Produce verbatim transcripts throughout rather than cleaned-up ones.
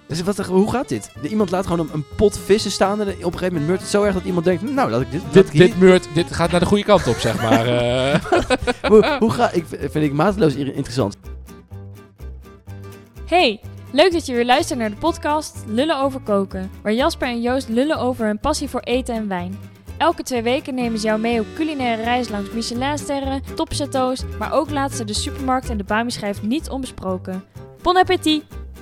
Dus wat, hoe gaat dit? Iemand laat gewoon een, een pot vissen staan en op een gegeven moment meurt het zo erg dat iemand denkt, nou, dat ik dit... Dit, dit, meurt, dit gaat naar de goede kant op, zeg maar. Uh. hoe, hoe ga, ik, vind ik mateloos interessant. Hey, leuk dat je weer luistert naar de podcast Lullen over koken, waar Jasper en Joost lullen over hun passie voor eten en wijn. Elke twee weken nemen ze jou mee op culinaire reis langs Michelinsterren, topchateaus, maar ook laten ze de supermarkt en de Bami-schijf niet onbesproken. Bon appétit!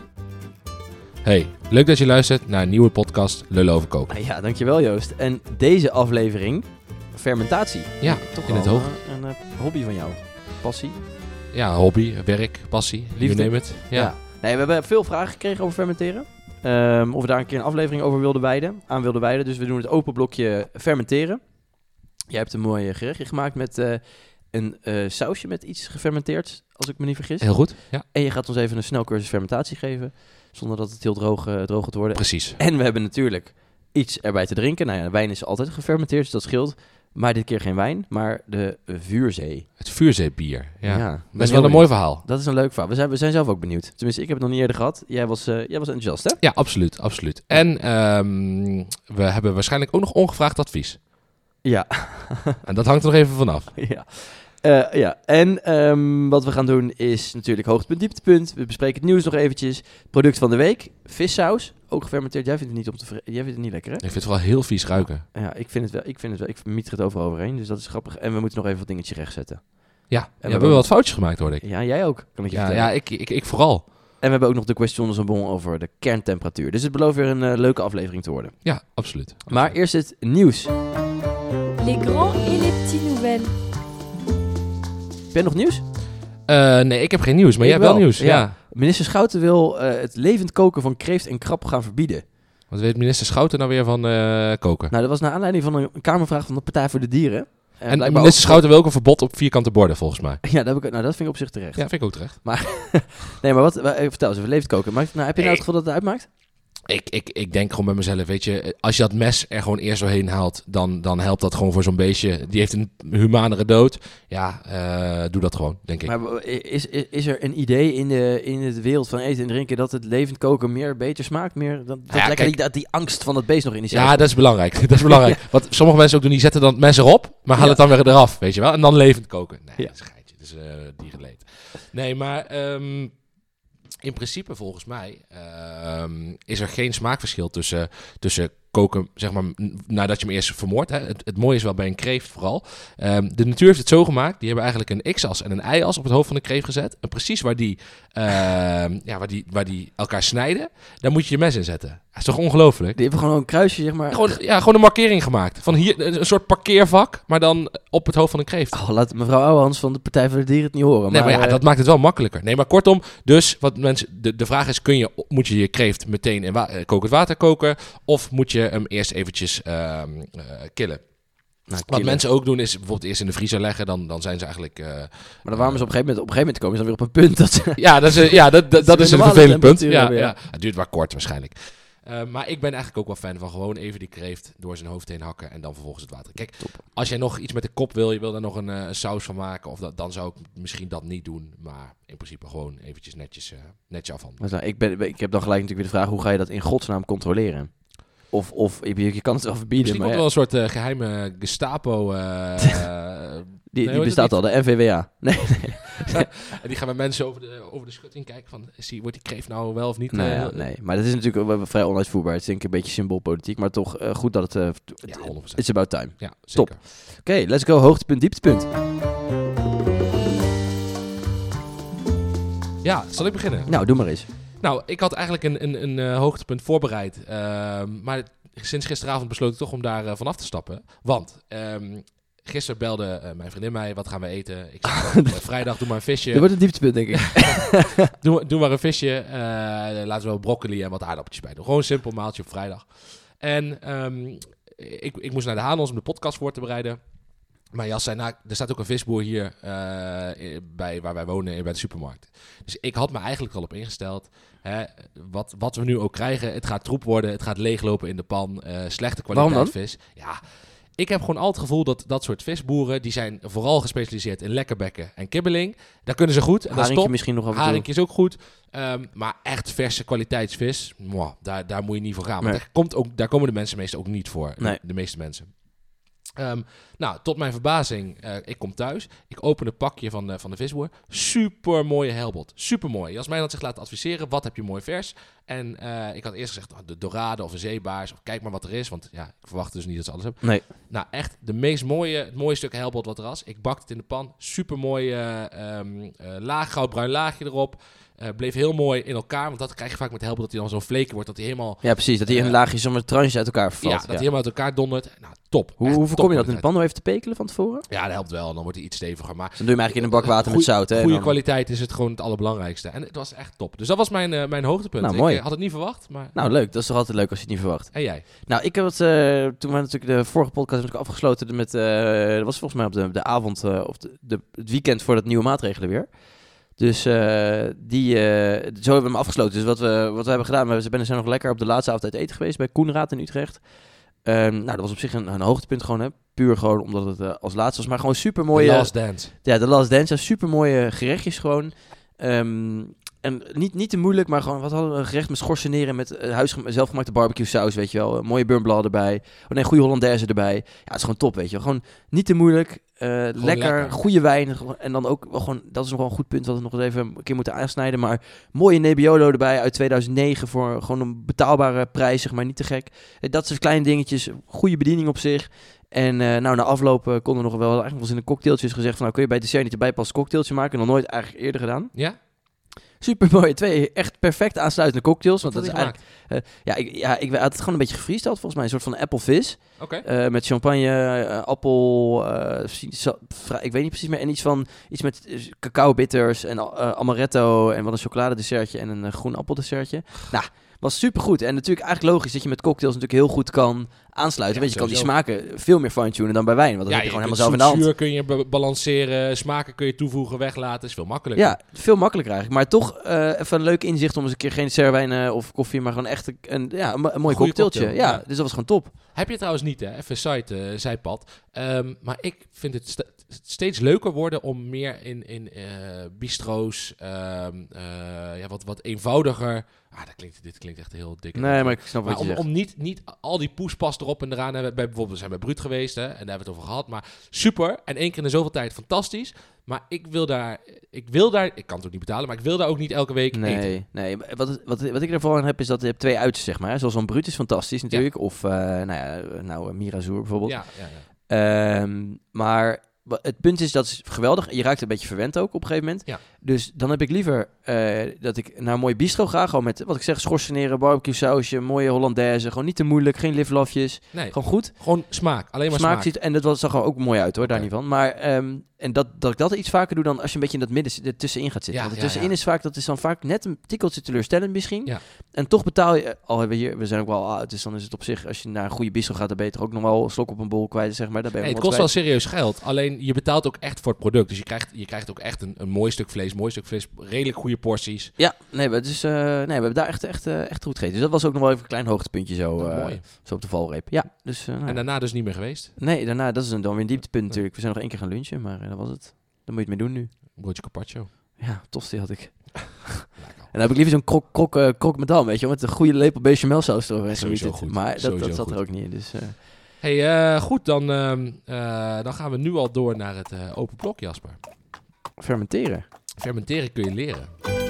Hey, leuk dat je luistert naar een nieuwe podcast Lullen over koken. Ja, dankjewel Joost. En deze aflevering, fermentatie. Ja, toch in het hoog. Een, een, een hobby van jou. Passie. Ja, hobby, werk, passie, liefde. You name it. Ja. ja. Nee, we hebben veel vragen gekregen over fermenteren. Um, of we daar een keer een aflevering over wilden wijden, aan wilden wijden. Dus we doen het open blokje fermenteren. Jij hebt een mooi gerechtje gemaakt met uh, een uh, sausje met iets gefermenteerd, als ik me niet vergis. Heel goed, ja. En je gaat ons even een snelcursus fermentatie geven, zonder dat het heel droog, uh, droog gaat worden. Precies. En we hebben natuurlijk iets erbij te drinken. Nou ja, wijn is altijd gefermenteerd, dus dat scheelt. Maar dit keer geen wijn, maar de vuurzee. Het vuurzeebier, ja. ja dat is wel een mooi verhaal. Dat is een leuk verhaal. We zijn, we zijn zelf ook benieuwd. Tenminste, ik heb het nog niet eerder gehad. Jij was, uh, jij was enthousiast, hè? Ja, absoluut, absoluut. En um, we hebben waarschijnlijk ook nog ongevraagd advies. Ja. En dat hangt er nog even vanaf. Ja. Uh, ja, en um, wat we gaan doen is natuurlijk hoogtepunt, dieptepunt. We bespreken het nieuws nog eventjes. Product van de week, vissaus. Ook gefermenteerd. Jij vindt het niet, om te vre- Jij vindt het niet lekker, hè? Ik vind het wel heel vies ruiken. Ja, ik vind het wel. Ik vind het wel. Ik miet het overal overheen, dus dat is grappig. En we moeten nog even wat dingetjes rechtzetten. Ja, en ja, we hebben wel wat foutjes gemaakt, hoor ik. Ja, jij ook. Kan ik je ja, ja ik, ik, ik vooral. En we hebben ook nog de question de bon over de kerntemperatuur. Dus het belooft weer een uh, leuke aflevering te worden. Ja, absoluut. Maar eerst het nieuws. Les grands et les petits nouvelles. Ben je nog nieuws? Uh, nee, ik heb geen nieuws, maar ik jij hebt wel nieuws. Ja. Ja. Minister Schouten wil uh, het levend koken van kreeft en krab gaan verbieden. Wat weet minister Schouten nou weer van uh, koken? Nou, dat was naar aanleiding van een kamervraag van de Partij voor de Dieren. En, en minister ook... Schouten wil ook een verbod op vierkante borden, volgens mij. Ja, dat, heb ik, nou, dat vind ik op zich terecht. Ja, vind ik ook terecht. Maar, nee, maar wat, vertel eens over levend koken. Maar, nou, heb je nou het gevoel dat het uitmaakt? Ik, ik, ik denk gewoon bij mezelf, weet je, als je dat mes er gewoon eerst doorheen haalt, dan, dan helpt dat gewoon voor zo'n beestje. Die heeft een humanere dood. Ja, uh, doe dat gewoon, denk ik. Maar is, is, is er een idee in de, in de wereld van eten en drinken dat het levend koken meer beter smaakt? Meer, dat, dat ja, lekker kijk, die, die angst van het beest nog in die cel. Ja, dat is belangrijk. Dat is belangrijk. Wat sommige mensen ook doen, die zetten dan het mes erop, maar halen ja. het dan weer eraf, weet je wel. En dan levend koken. Nee, ja. dat is een geitje. Dat is uh, dierenleed. Nee, maar... Um, in principe, volgens mij, uh, is er geen smaakverschil tussen, tussen koken, zeg maar, nadat je hem eerst vermoordt. Hè. Het, het mooie is wel bij een kreeft vooral. Um, de natuur heeft het zo gemaakt. Die hebben eigenlijk een x-as en een y-as op het hoofd van de kreeft gezet. En precies waar die, uh, ja, waar die, waar die elkaar snijden, daar moet je je mes in zetten. Dat is toch ongelooflijk? Die hebben gewoon een kruisje, zeg maar. Gewoon, ja, gewoon een markering gemaakt. Van hier, een soort parkeervak, maar dan op het hoofd van een kreeft. Oh, laat mevrouw Ouwehans van de Partij voor de Dieren het niet horen. Nee, maar, maar ja, uh... dat maakt het wel makkelijker. Nee, maar kortom, dus wat mensen, de, de vraag is, kun je, moet je je kreeft meteen in wa- kokend water koken, of moet je hem eerst eventjes uh, uh, killen? Nou, wat mensen ook doen is bijvoorbeeld eerst in de vriezer leggen, dan, dan zijn ze eigenlijk... Uh, maar dan waarom is op een gegeven moment, op een gegeven moment komen ze dan weer op een punt dat ze... Ja, dat is, ja, dat, dat, dat is een vervelend punt. Ja, ja. Het duurt wel kort waarschijnlijk. Uh, maar ik ben eigenlijk ook wel fan van gewoon even die kreeft door zijn hoofd heen hakken en dan vervolgens het water. Kijk, top. Als jij nog iets met de kop wil, je wil daar nog een, uh, een saus van maken, of dat, dan zou ik misschien dat niet doen. Maar in principe gewoon eventjes netjes, uh, netjes afhandelen. Nou, ik, ben, ik heb dan gelijk natuurlijk weer de vraag, hoe ga je dat in godsnaam controleren? Of, of je, je kan het wel verbieden. Misschien maar komt ja. wel een soort uh, geheime Gestapo... Uh, die, nee, die bestaat al, de N V W A. Nee, nee. En die gaan met mensen over de, over de schutting kijken van, is die, wordt die kreeft nou wel of niet? Nee, ja, nee. Maar dat is natuurlijk uh, vrij onuitvoerbaar. Het is denk ik een beetje symboolpolitiek, maar toch uh, goed dat het... Uh, ja, honderd procent. It's about time. Ja, zeker. Top. Oké, okay, let's go. Hoogtepunt, dieptepunt. Ja, zal ik beginnen? Nou, doe maar eens. Nou, ik had eigenlijk een, een, een uh, hoogtepunt voorbereid. Uh, maar sinds gisteravond besloot ik toch om daar uh, vanaf te stappen. Want um, gisteren belde uh, mijn vriendin mij, wat gaan we eten? Ik zei, uh, vrijdag, doe maar een visje. Dat wordt een dieptepunt, denk ik. doe, doe maar een visje. Uh, laten we wel broccoli en wat aardappeltjes bij doen. Gewoon een simpel maaltje op vrijdag. En um, ik, ik moest naar de Hanos om de podcast voor te bereiden. Maar Jas zei, nou, er staat ook een visboer hier uh, bij waar wij wonen, bij de supermarkt. Dus ik had me eigenlijk al op ingesteld. Hè, wat, wat we nu ook krijgen, het gaat troep worden, het gaat leeglopen in de pan. Uh, slechte kwaliteit vis. Ja, ik heb gewoon altijd het gevoel dat dat soort visboeren, die zijn vooral gespecialiseerd in lekkerbekken en kibbeling. Daar kunnen ze goed. En dat is Haringje top. misschien nog af en toe. Haringje is ook goed. Um, maar echt verse kwaliteitsvis, mwah, daar, daar moet je niet voor gaan. Want Nee. daar, komt ook, daar komen de mensen meestal ook niet voor. Nee. De, de meeste mensen. Um, nou, tot mijn verbazing, uh, ik kom thuis. Ik open het pakje van de, van de visboer. Super mooie helbot. Super mooi. Jasmijn had zich laten adviseren. Wat heb je mooi vers? En uh, ik had eerst gezegd, oh, de dorade of een zeebaars. Of kijk maar wat er is. Want ja, ik verwacht dus niet dat ze alles hebben. Nee. Nou, echt de meest mooie, het mooie stuk helbot wat er was. Ik bakte het in de pan. Super mooi uh, um, uh, laag, goudbruin laagje erop. Uh, bleef heel mooi in elkaar. Want dat krijg je vaak met helbot, dat hij dan zo'n vleekje wordt. Dat hij helemaal... Ja, precies. Dat hij Uh, een laagje zo'n tranche uit elkaar Ja, vervalt. dat hij helemaal uit elkaar dondert. Nou, top. Hoe, Echt hoe voorkom je dat? In topkwaliteit. de pan nog even te pekelen van tevoren? Ja, dat helpt wel. Dan wordt hij iets steviger. Maar Dan doe je hem eigenlijk in een bak water Goeie- met zout. Hè, en goede dan- kwaliteit is het gewoon het allerbelangrijkste. En het was echt top. Dus dat was mijn, uh, mijn hoogtepunt. Nou, ik mooi. uh, had het niet verwacht, maar... Nou, leuk. Dat is toch altijd leuk als je het niet verwacht. En jij? Nou, ik heb het... Uh, toen we natuurlijk de vorige podcast natuurlijk afgesloten met... Uh, dat was volgens mij op de, de avond... Uh, of de, de, het weekend voor dat nieuwe maatregelen weer. Dus uh, die, uh, zo hebben we hem afgesloten. Dus wat we, wat we hebben gedaan... We zijn nog lekker op de laatste avond uit eten geweest... bij Koenraad in Utrecht. Um, nou, dat was op zich een, een hoogtepunt gewoon, hè. Puur gewoon omdat het uh, als laatste was. Maar gewoon super mooie... The Last Dance. Ja, de Last Dance. Super mooie gerechtjes gewoon. Um, en niet, niet te moeilijk, maar gewoon... Wat hadden we? Een gerecht met schorseneren met uh, huisgema- zelfgemaakte barbecue saus, weet je wel. Uh, mooie burnblad erbij. Oh nee, goede Hollandaise erbij. Ja, het is gewoon top, weet je wel. Gewoon niet te moeilijk. Uh, lekker, lekker. goede wijn. En dan ook wel gewoon... Dat is nog wel een goed punt wat we nog eens even een keer moeten aansnijden. Maar mooie Nebbiolo erbij uit tweeduizend negen voor gewoon een betaalbare prijs, zeg maar. Niet te gek. Uh, dat soort kleine dingetjes. Goede bediening op zich. En uh, nou, na afloop uh, konden we nog wel... Eigenlijk was in de cocktailtjes gezegd van... Nou, kun je bij dessert niet erbij pas cocktailtje maken? Nog nooit eigenlijk eerder gedaan. Ja? Super mooi. Twee echt perfect aansluitende cocktails. Wat Want had dat je is eigenlijk... Uh, ja, ik, ja, ik had het gewoon een beetje gefreesteld volgens mij. Een soort van apple fizz. Oké. Uh, met champagne, uh, appel... Uh, sa- fra- ik weet niet precies meer. En iets van... Iets met uh, cacao bitters en uh, amaretto. En wat een chocoladedessertje en een uh, groen appeldessertje. Nou... Was supergoed. En natuurlijk eigenlijk logisch dat je met cocktails natuurlijk heel goed kan aansluiten. Ja, Weet je, kan die sowieso. smaken veel meer fine-tunen dan bij wijn. Want dat Ja, heb je je gewoon kunt helemaal zelf in de hand. zoet, zuur kun je ba- balanceren, smaken kun je toevoegen, weglaten. Is veel makkelijker. Ja, veel makkelijker eigenlijk. Maar toch uh, even een leuk inzicht om eens een keer geen serwijn uh, of koffie, maar gewoon echt een, ja, een, een mooi Goeie cocktailtje. cocktail, Ja, ja. dus dat was gewoon top. Heb je trouwens niet, hè? Even site, uh, zijpad. Um, maar ik vind het st- steeds leuker worden om meer in, in uh, bistro's, um, uh, ja, wat, wat eenvoudiger... Ah, dat klinkt, dit klinkt echt heel dik. Nee, maar ik snap Maar wat je om, zegt. om niet, niet al die poespas erop en eraan hebben. Bij, bijvoorbeeld, we zijn bij Bruut geweest, hè, en daar hebben we het over gehad. Maar super. En één keer in de zoveel tijd fantastisch. Maar ik wil daar, ik wil daar, ik kan het ook niet betalen, maar ik wil daar ook niet elke week Nee, eten. nee. Wat, wat, wat ik ervoor aan heb, is dat je hebt twee uitersten, zeg maar. Hè. Zoals zo'n Brut is fantastisch natuurlijk. Of, uh, nou ja, nou, uh, Mirazour bijvoorbeeld. Ja, ja, ja. Um, maar het punt is, dat is geweldig. Je raakt een beetje verwend ook op een gegeven moment. Ja. Dus dan heb ik liever uh, dat ik naar een mooi bistro ga. Gewoon met, wat ik zeg, schorseneren, barbecue sausje, mooie Hollandaise. Gewoon niet te moeilijk, geen liflafjes. Nee, Gewoon goed. gewoon smaak. Alleen maar Smaak, smaak. ziet, en dat was, zag er ook mooi uit hoor, Okay. daar niet van. Maar um, en dat, dat ik dat iets vaker doe dan als je een beetje in dat midden er tussenin gaat zitten. Ja, Want er ja, tussenin ja. is vaak, dat is dan vaak net een tikkeltje teleurstellend misschien. Ja. En toch betaal je, al hebben we hier, we zijn ook wel oud, dus dan is het op zich, als je naar een goede bistro gaat, dan ben je toch ook nog wel een slok op een bol kwijt, zeg maar. Daar ben je Nee, het nog kost wel kwijt. serieus geld. Alleen je betaalt ook echt voor het product. Dus je krijgt, je krijgt ook echt een, een mooi stuk vlees, mooi stuk vlees, redelijk goede porties. Ja, nee, we, dus, uh, nee, we hebben daar echt, echt, uh, echt goed gegeten. Dus dat was ook nog wel even een klein hoogtepuntje zo, Nou, uh, mooi. zo op de valreep. Ja, dus... Uh, nou, En daarna dus niet meer geweest. nee, daarna, dat is een, dan weer een dieptepunt natuurlijk. We zijn nog één keer gaan lunchen, maar uh, dat was het. Dan moet je het mee doen nu. Broodje carpaccio. Ja, tosti had ik. En dan heb ik liever zo'n krok, krok, uh, krok met dam, weet je wel, met een goede lepel bechamelsaus eroverheen. Sowieso gemieterd. goed. Maar dat, Sowieso dat zat goed. er ook niet in, dus... Uh, Hey, uh, goed, dan, uh, uh, dan gaan we nu al door naar het uh, open blok, Jasper. fermenteren. Fermenteren kun je leren.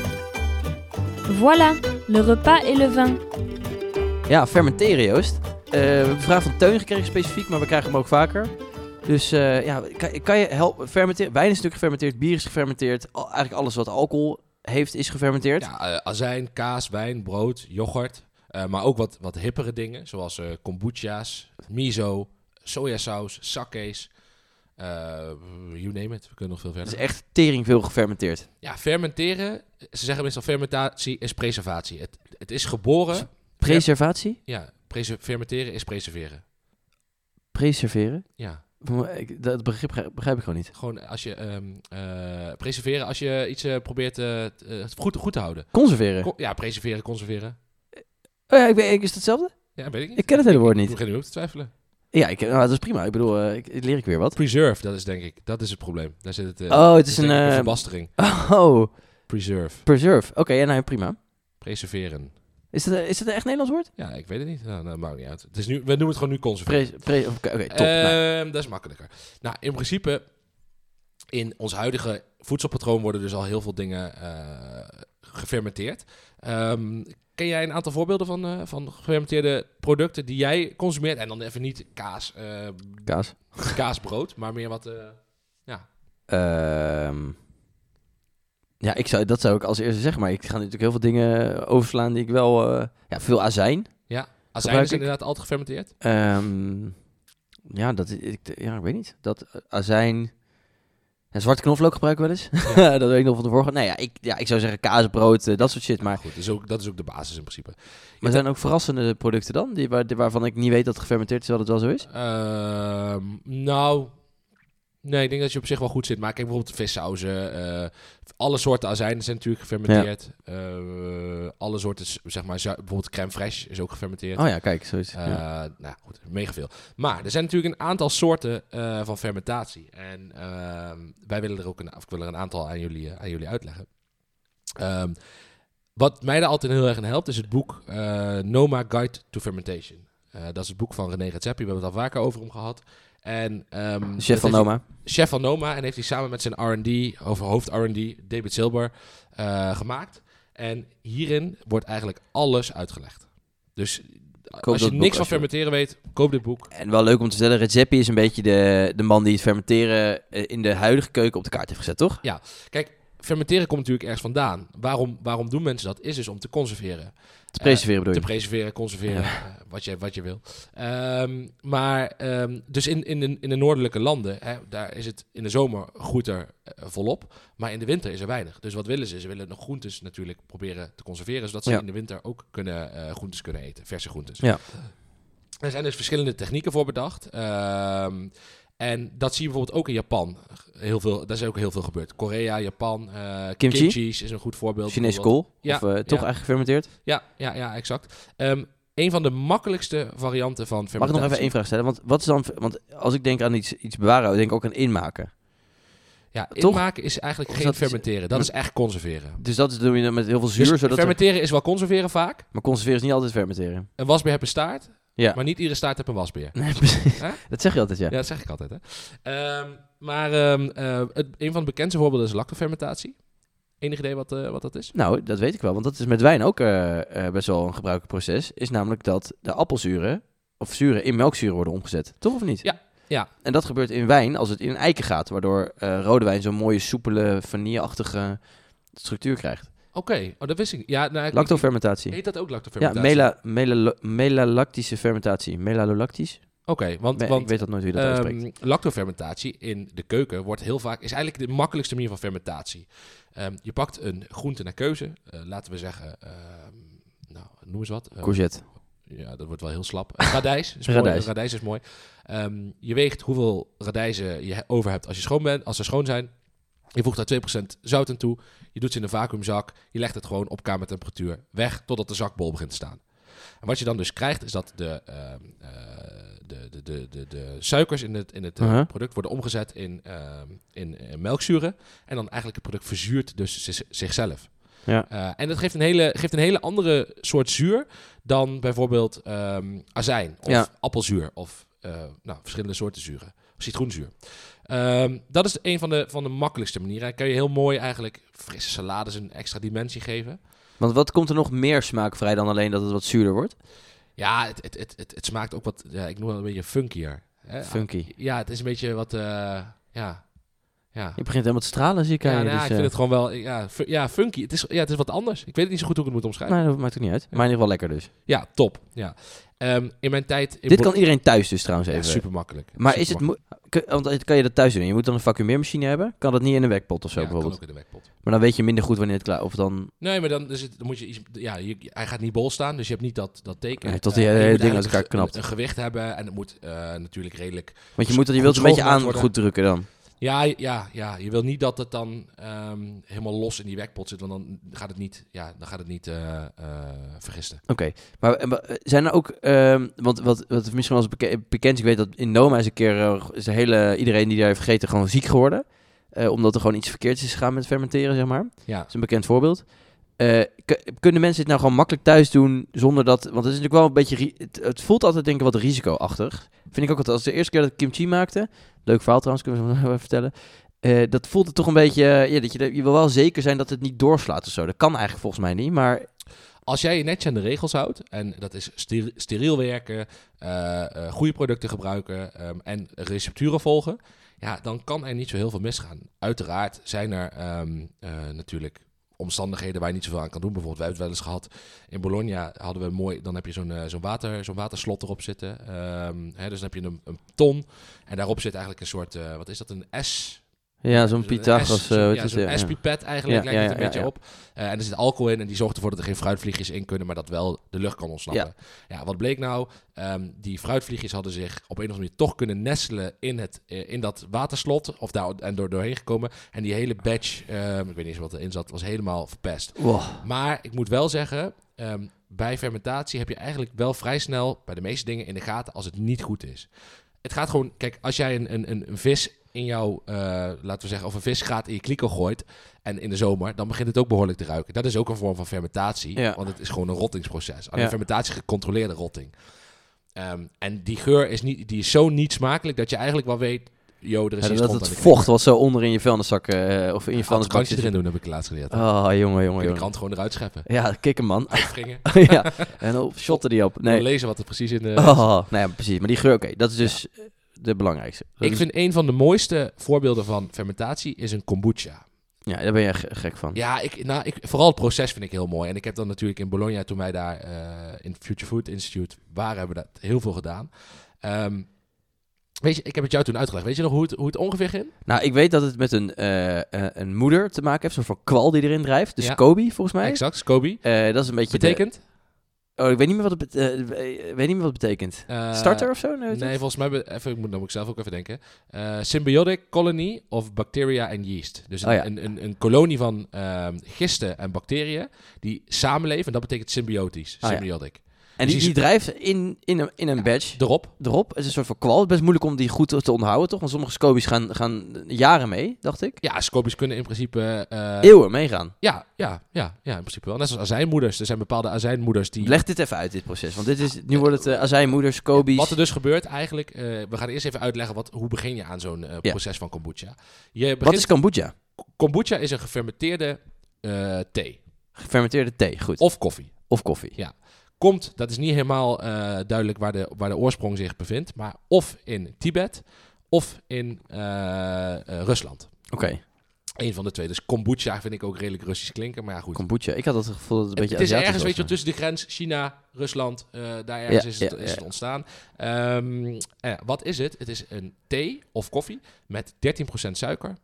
Voilà, le repas et le vin. Ja, fermenteren, Joost. Uh, we hebben een vraag van Teun gekregen specifiek, maar we krijgen hem ook vaker. Dus uh, ja, kan, kan je helpen fermenteren? Wijn is natuurlijk gefermenteerd, bier is gefermenteerd. Al, eigenlijk alles wat alcohol heeft is gefermenteerd. Ja, uh, azijn, kaas, wijn, brood, yoghurt. Uh, maar ook wat, wat hippere dingen, zoals uh, kombucha's, miso, sojasaus, sake's. Uh, you name it, we kunnen nog veel verder. Het is echt tering veel gefermenteerd. Ja, fermenteren, ze zeggen meestal fermentatie is preservatie. Het, het is geboren... Preservatie? Ja, preser- fermenteren is preserveren. Preserveren? Ja. Ik, dat begrip begrijp ik gewoon niet. Gewoon als je um, uh, preserveren, als je iets uh, probeert uh, t, uh, goed, goed te houden. Conserveren? Ko- ja, preserveren, conserveren. Oh ja, ik weet, is dat hetzelfde? Ja, weet ik niet. Ik ken het hele woord Ik niet. begin nu ook te twijfelen. Ja, ik, nou, dat is prima. Ik bedoel, uh, ik, ik leer ik weer wat. Preserve, dat is denk ik, dat is het probleem. Daar zit het, uh, oh, het is een... een Uh, verbastering. Oh. Preserve. Preserve, oké, okay, ja, nou prima. Preserveren. Is het, is het een echt Nederlands woord? Ja, ik weet het niet. Nou, dat maakt niet uit. Het is nu, we noemen het gewoon nu conserveren. Oké, okay, okay, top. Uh, nou. Dat is makkelijker. Nou, in principe, in ons huidige voedselpatroon worden dus al heel veel dingen uh, gefermenteerd. Um, ken jij een aantal voorbeelden van, uh, van gefermenteerde producten die jij consumeert? En dan even niet kaas. Uh, kaas. Kaasbrood, maar meer wat... Uh, ja. Um, ja, ik zou, dat zou ik als eerste zeggen. Maar ik ga natuurlijk heel veel dingen overslaan die ik wel... Uh, ja, veel azijn. Ja, azijn is inderdaad altijd gefermenteerd? Um, ja, dat, ik, ja, ik weet niet. Dat uh, azijn... En zwarte knoflook gebruiken we wel eens. Ja. Dat weet ik nog van de vorige. Nee, ja, ik, ja, ik zou zeggen kaasbrood, uh, dat soort shit. Maar goed, dat is ook, dat is ook de basis in principe. Maar zijn er ook verrassende producten dan? Die, waar, die, waarvan ik niet weet dat het gefermenteerd is, dat het wel zo is? Uh, nou, nee, ik denk dat je op zich wel goed zit. Maar kijk bijvoorbeeld vissauzen. Uh, alle soorten azijn zijn natuurlijk gefermenteerd. Ja. Uh, alle soorten, zeg maar, bijvoorbeeld crème fraîche is ook gefermenteerd. Oh ja, kijk, zoiets. Uh, ja. Nou goed, mega veel. Maar er zijn natuurlijk een aantal soorten uh, van fermentatie. En uh, wij willen er ook een, of ik wil er een aantal aan jullie, uh, aan jullie uitleggen. Um, wat mij daar altijd heel erg in helpt, is het boek uh, Noma Guide to Fermentation. Uh, dat is het boek van René Redzepi. We hebben het al vaker over hem gehad. En, um, chef van Noma. Hij, chef van Noma. En heeft hij samen met zijn R en D, over hoofd R en D, David Silber, uh, gemaakt. En hierin wordt eigenlijk alles uitgelegd. Dus koop als je niks boek, van fermenteren weet, koop dit boek. En wel leuk om te stellen, Redzepi is een beetje de, de man die het fermenteren in de huidige keuken op de kaart heeft gezet, toch? Ja, kijk, fermenteren komt natuurlijk ergens vandaan. Waarom, waarom doen mensen dat? Is dus om te conserveren. Te preserveren uh, bedoel je? Te preserveren, conserveren, ja. uh, wat, je, wat je wil. Um, maar, um, dus in, in, de, in de noordelijke landen, hè, daar is het in de zomer groeit er uh, volop. Maar in de winter is er weinig. Dus wat willen ze? Ze willen nog groentes natuurlijk proberen te conserveren, zodat ze ja. in de winter ook kunnen, uh, groentes kunnen eten, verse groentes. Ja. Er zijn dus verschillende technieken voor bedacht. Um, En dat zie je bijvoorbeeld ook in Japan. Heel veel, daar is ook heel veel gebeurd. Korea, Japan, uh, kimchi? kimchi's is een goed voorbeeld. Chinese kool? Ja, of uh, toch ja. eigenlijk gefermenteerd? Ja, ja, ja, exact. Um, een van de makkelijkste varianten van fermentatie. Mag ik nog even één vraag stellen? Want wat is dan? Want als ik denk aan iets, iets bewaren, denk ik ook aan inmaken. Ja, toch? Inmaken is eigenlijk of geen dat fermenteren. Is, dat is echt conserveren. Dus dat doe je met heel veel zuur. Dus zodat fermenteren er... is wel conserveren vaak. Maar conserveren is niet altijd fermenteren. Een wasbeer heeft een staart. Ja. Maar niet iedere staart heeft een wasbeer. Nee, precies. Huh? Dat zeg je altijd, ja. Ja, dat zeg ik altijd. Hè. Um, maar um, uh, het, een van de bekendste voorbeelden is lactofermentatie. Enig idee wat, uh, wat dat is? Nou, dat weet ik wel. Want dat is met wijn ook uh, uh, best wel een gebruikelijk proces. Is namelijk dat de appelzuren of zuren in melkzuren worden omgezet. Toch of niet? Ja. Ja. En dat gebeurt in wijn als het in een eiken gaat. Waardoor uh, rode wijn zo'n mooie, soepele, vanilleachtige structuur krijgt. Oké, okay. Oh, dat wist ik. Ja, nou, lactofermentatie. Heet dat ook lactofermentatie? Ja, mela, mela, melalactische fermentatie. Melalolactisch? Oké, okay, want, Me, want... Ik weet dat nooit wie dat um, uitspreekt. Lactofermentatie in de keuken wordt heel vaak... is eigenlijk de makkelijkste manier van fermentatie. Um, je pakt een groente naar keuze. Uh, laten we zeggen... Uh, nou, noem eens wat. Uh, Courgette. Ja, dat wordt wel heel slap. Uh, radijs is radijs. mooi. Radijs is mooi. Um, je weegt hoeveel radijzen je over hebt als je schoon bent, als ze schoon zijn. Je voegt daar twee procent zout aan toe. Je doet ze in een vacuümzak. Je legt het gewoon op kamertemperatuur weg totdat de zak bol begint te staan. En wat je dan dus krijgt is dat de, uh, uh, de, de, de, de, de suikers in het, in het uh, uh-huh. product worden omgezet in, uh, in, in melkzuren. En dan eigenlijk het product verzuurt dus z- zichzelf. Ja. Uh, en dat geeft een, hele, geeft een hele andere soort zuur dan bijvoorbeeld um, azijn of ja. appelzuur of uh, nou, verschillende soorten zuren. Citroenzuur. Um, dat is een van de, van de makkelijkste manieren. Dan kan je heel mooi eigenlijk frisse salades een extra dimensie geven. Want wat komt er nog meer smaakvrij dan alleen dat het wat zuurder wordt? Ja, het, het, het, het, het smaakt ook wat, ja, ik noem het een beetje funkier. Hè? Funky. Ja, het is een beetje wat, uh, ja... Ja. Je begint helemaal te stralen, zie ik. Ja, je, nou, dus, ik vind uh... het gewoon wel... Ja, fu- ja funky. Het is, ja, het is wat anders. Ik weet het niet zo goed hoe ik het moet omschrijven. Nee, dat maakt ook niet uit. Ja. Maar in ieder geval lekker dus. Ja, top. Ja. Um, in mijn tijd... In Dit bo- kan iedereen thuis dus trouwens even. Ja, super makkelijk. Maar super is het... Mo- want kan je dat thuis doen? Je moet dan een vacuümeermachine hebben. Kan dat niet in een wekpot of zo ja, bijvoorbeeld? Kan ook in de wekpot. Maar dan weet je minder goed wanneer het klaar... Of dan... Nee, maar dan, dus het, dan moet je iets... Ja, je, hij gaat niet bol staan, dus je hebt niet dat, dat teken. Nee, tot die hele uh, ding uit elkaar knapt. Een, een gewicht hebben en het moet uh, natuurlijk redelijk... Want je moet, je wilt een beetje aan worden. Goed drukken dan. Ja, ja, ja, je wil niet dat het dan um, helemaal los in die wekpot zit, want dan gaat het niet, ja, dan gaat het niet uh, uh, vergisten. Oké, okay. maar, maar zijn er ook, um, want wat, wat misschien wel eens beke- bekend, ik weet dat in Noma is een keer, uh, is de hele, iedereen die daar heeft gegeten gewoon ziek geworden, uh, omdat er gewoon iets verkeerds is gegaan met fermenteren, zeg maar. Ja. Dat is een bekend voorbeeld. Uh, k- kunnen mensen dit nou gewoon makkelijk thuis doen zonder dat... Want het is natuurlijk wel een beetje... Ri- het, het voelt altijd denk ik wat risicoachtig. Vind ik ook altijd. Als de eerste keer dat ik kimchi maakte... Leuk verhaal trouwens, kunnen we zo even vertellen. Uh, dat voelt het toch een beetje... Uh, ja, dat je, je wil wel zeker zijn dat het niet doorslaat of zo. Dat kan eigenlijk volgens mij niet, maar... Als jij je netjes aan de regels houdt, en dat is ster- steriel werken, uh, uh, goede producten gebruiken um, en recepturen volgen... Ja, dan kan er niet zo heel veel misgaan. Uiteraard zijn er um, uh, natuurlijk... omstandigheden waar je niet zoveel aan kan doen. Bijvoorbeeld, wij hebben het wel eens gehad in Bologna, hadden we mooi, dan heb je zo'n, uh, zo'n, water, zo'n waterslot erop zitten. Um, hè, dus dan heb je een, een ton en daarop zit eigenlijk een soort, uh, wat is dat, een S... Ja, zo'n Pythagoras. Uh, ja, zo'n S-pipet eigenlijk, ja, lijkt het ja, een ja, beetje ja. op. Uh, en er zit alcohol in en die zorgt ervoor dat er geen fruitvliegjes in kunnen, maar dat wel de lucht kan ontsnappen. Ja, ja wat bleek nou? Um, die fruitvliegjes hadden zich op een of andere manier toch kunnen nestelen in, het, uh, in dat waterslot, of daar en door, doorheen gekomen. En die hele batch, um, ik weet niet eens wat erin zat, was helemaal verpest. Wow. Maar ik moet wel zeggen, um, bij fermentatie heb je eigenlijk wel vrij snel bij de meeste dingen in de gaten als het niet goed is. Het gaat gewoon, kijk, als jij een, een, een vis in jouw, uh, laten we zeggen, of een visgraat in je kliko gooit en in de zomer, dan begint het ook behoorlijk te ruiken. Dat is ook een vorm van fermentatie, ja. Want het is gewoon een rottingsproces. Alleen ja. fermentatie gecontroleerde rotting. Um, en die geur is, niet, die is zo niet smakelijk dat je eigenlijk wel weet, yo, er is ja, iets dat rond het aan de vocht wat zo onder in je vuilniszak uh, of in je vuilnisbak erin doen, heb ik laatst geleerd. Oh, jongen, jongen, jongen. Kun je de krant gewoon eruit scheppen. Ja, kikken man. Uitwringen. Ja, en dan shotten die op. Nee. En lezen wat er precies in de... Oh, nee, ja, precies. Maar die geur, oké, okay, dat is dus ja. de belangrijkste. Dat ik is... vind een van de mooiste voorbeelden van fermentatie is een kombucha. Ja, daar ben je g- gek van. Ja, ik, nou, ik, vooral het proces vind ik heel mooi. En ik heb dan natuurlijk in Bologna, toen wij daar uh, in Future Food Institute waren, hebben we dat heel veel gedaan. Um, weet je, ik heb het jou toen uitgelegd. Weet je nog hoe het, hoe het ongeveer ging? Nou, ik weet dat het met een, uh, uh, een moeder te maken heeft, zo'n van kwal die erin drijft. Dus ja. SCOBY, volgens mij. Exact, SCOBY. Uh, dat is een beetje... Betekent? De... Oh, ik weet niet meer wat het, bet- uh, weet niet meer wat het betekent. Uh, Starter of zo? Nee, nee volgens mij... Be- even, ik moet, dan moet ik zelf ook even denken. Uh, symbiotic colony of bacteria en yeast. Dus een, oh, ja. een, een, een kolonie van uh, gisten en bacteriën die samenleven. En dat betekent symbiotisch. Oh, symbiotic. Ja. En die, die drijft in, in een, in een badge. Erop. Erop. Het is een soort van kwal. Het is best moeilijk om die goed te, te onderhouden, toch? Want sommige SCOBY's gaan, gaan jaren mee, dacht ik. Ja, SCOBY's kunnen in principe... Uh, eeuwen meegaan. Ja, ja, ja, ja, in principe wel. Net zoals azijnmoeders. Er zijn bepaalde azijnmoeders die... Leg dit even uit, dit proces. Want dit is, nu wordt het uh, azijnmoeders, SCOBY's. Wat er dus gebeurt eigenlijk... Uh, we gaan eerst even uitleggen wat, hoe begin je aan zo'n uh, proces ja. van kombucha. Je begint, wat is kombucha? Kombucha is een gefermenteerde uh, thee. Gefermenteerde thee, goed. Of koffie. Of koffie. Ja. Komt, dat is niet helemaal uh, duidelijk waar de, waar de oorsprong zich bevindt, maar of in Tibet of in uh, uh, Rusland. Oké. Okay. Eén van de twee. Dus kombucha vind ik ook redelijk Russisch klinken, maar ja, goed. Kombucha, ik had het gevoel dat het een beetje Het is Aziatisch ergens, weet je, was. tussen de grens China, Rusland, uh, daar ergens ja, is, het, ja, is het ja. ontstaan. Um, uh, wat is het? Het is een thee of koffie met dertien procent suiker.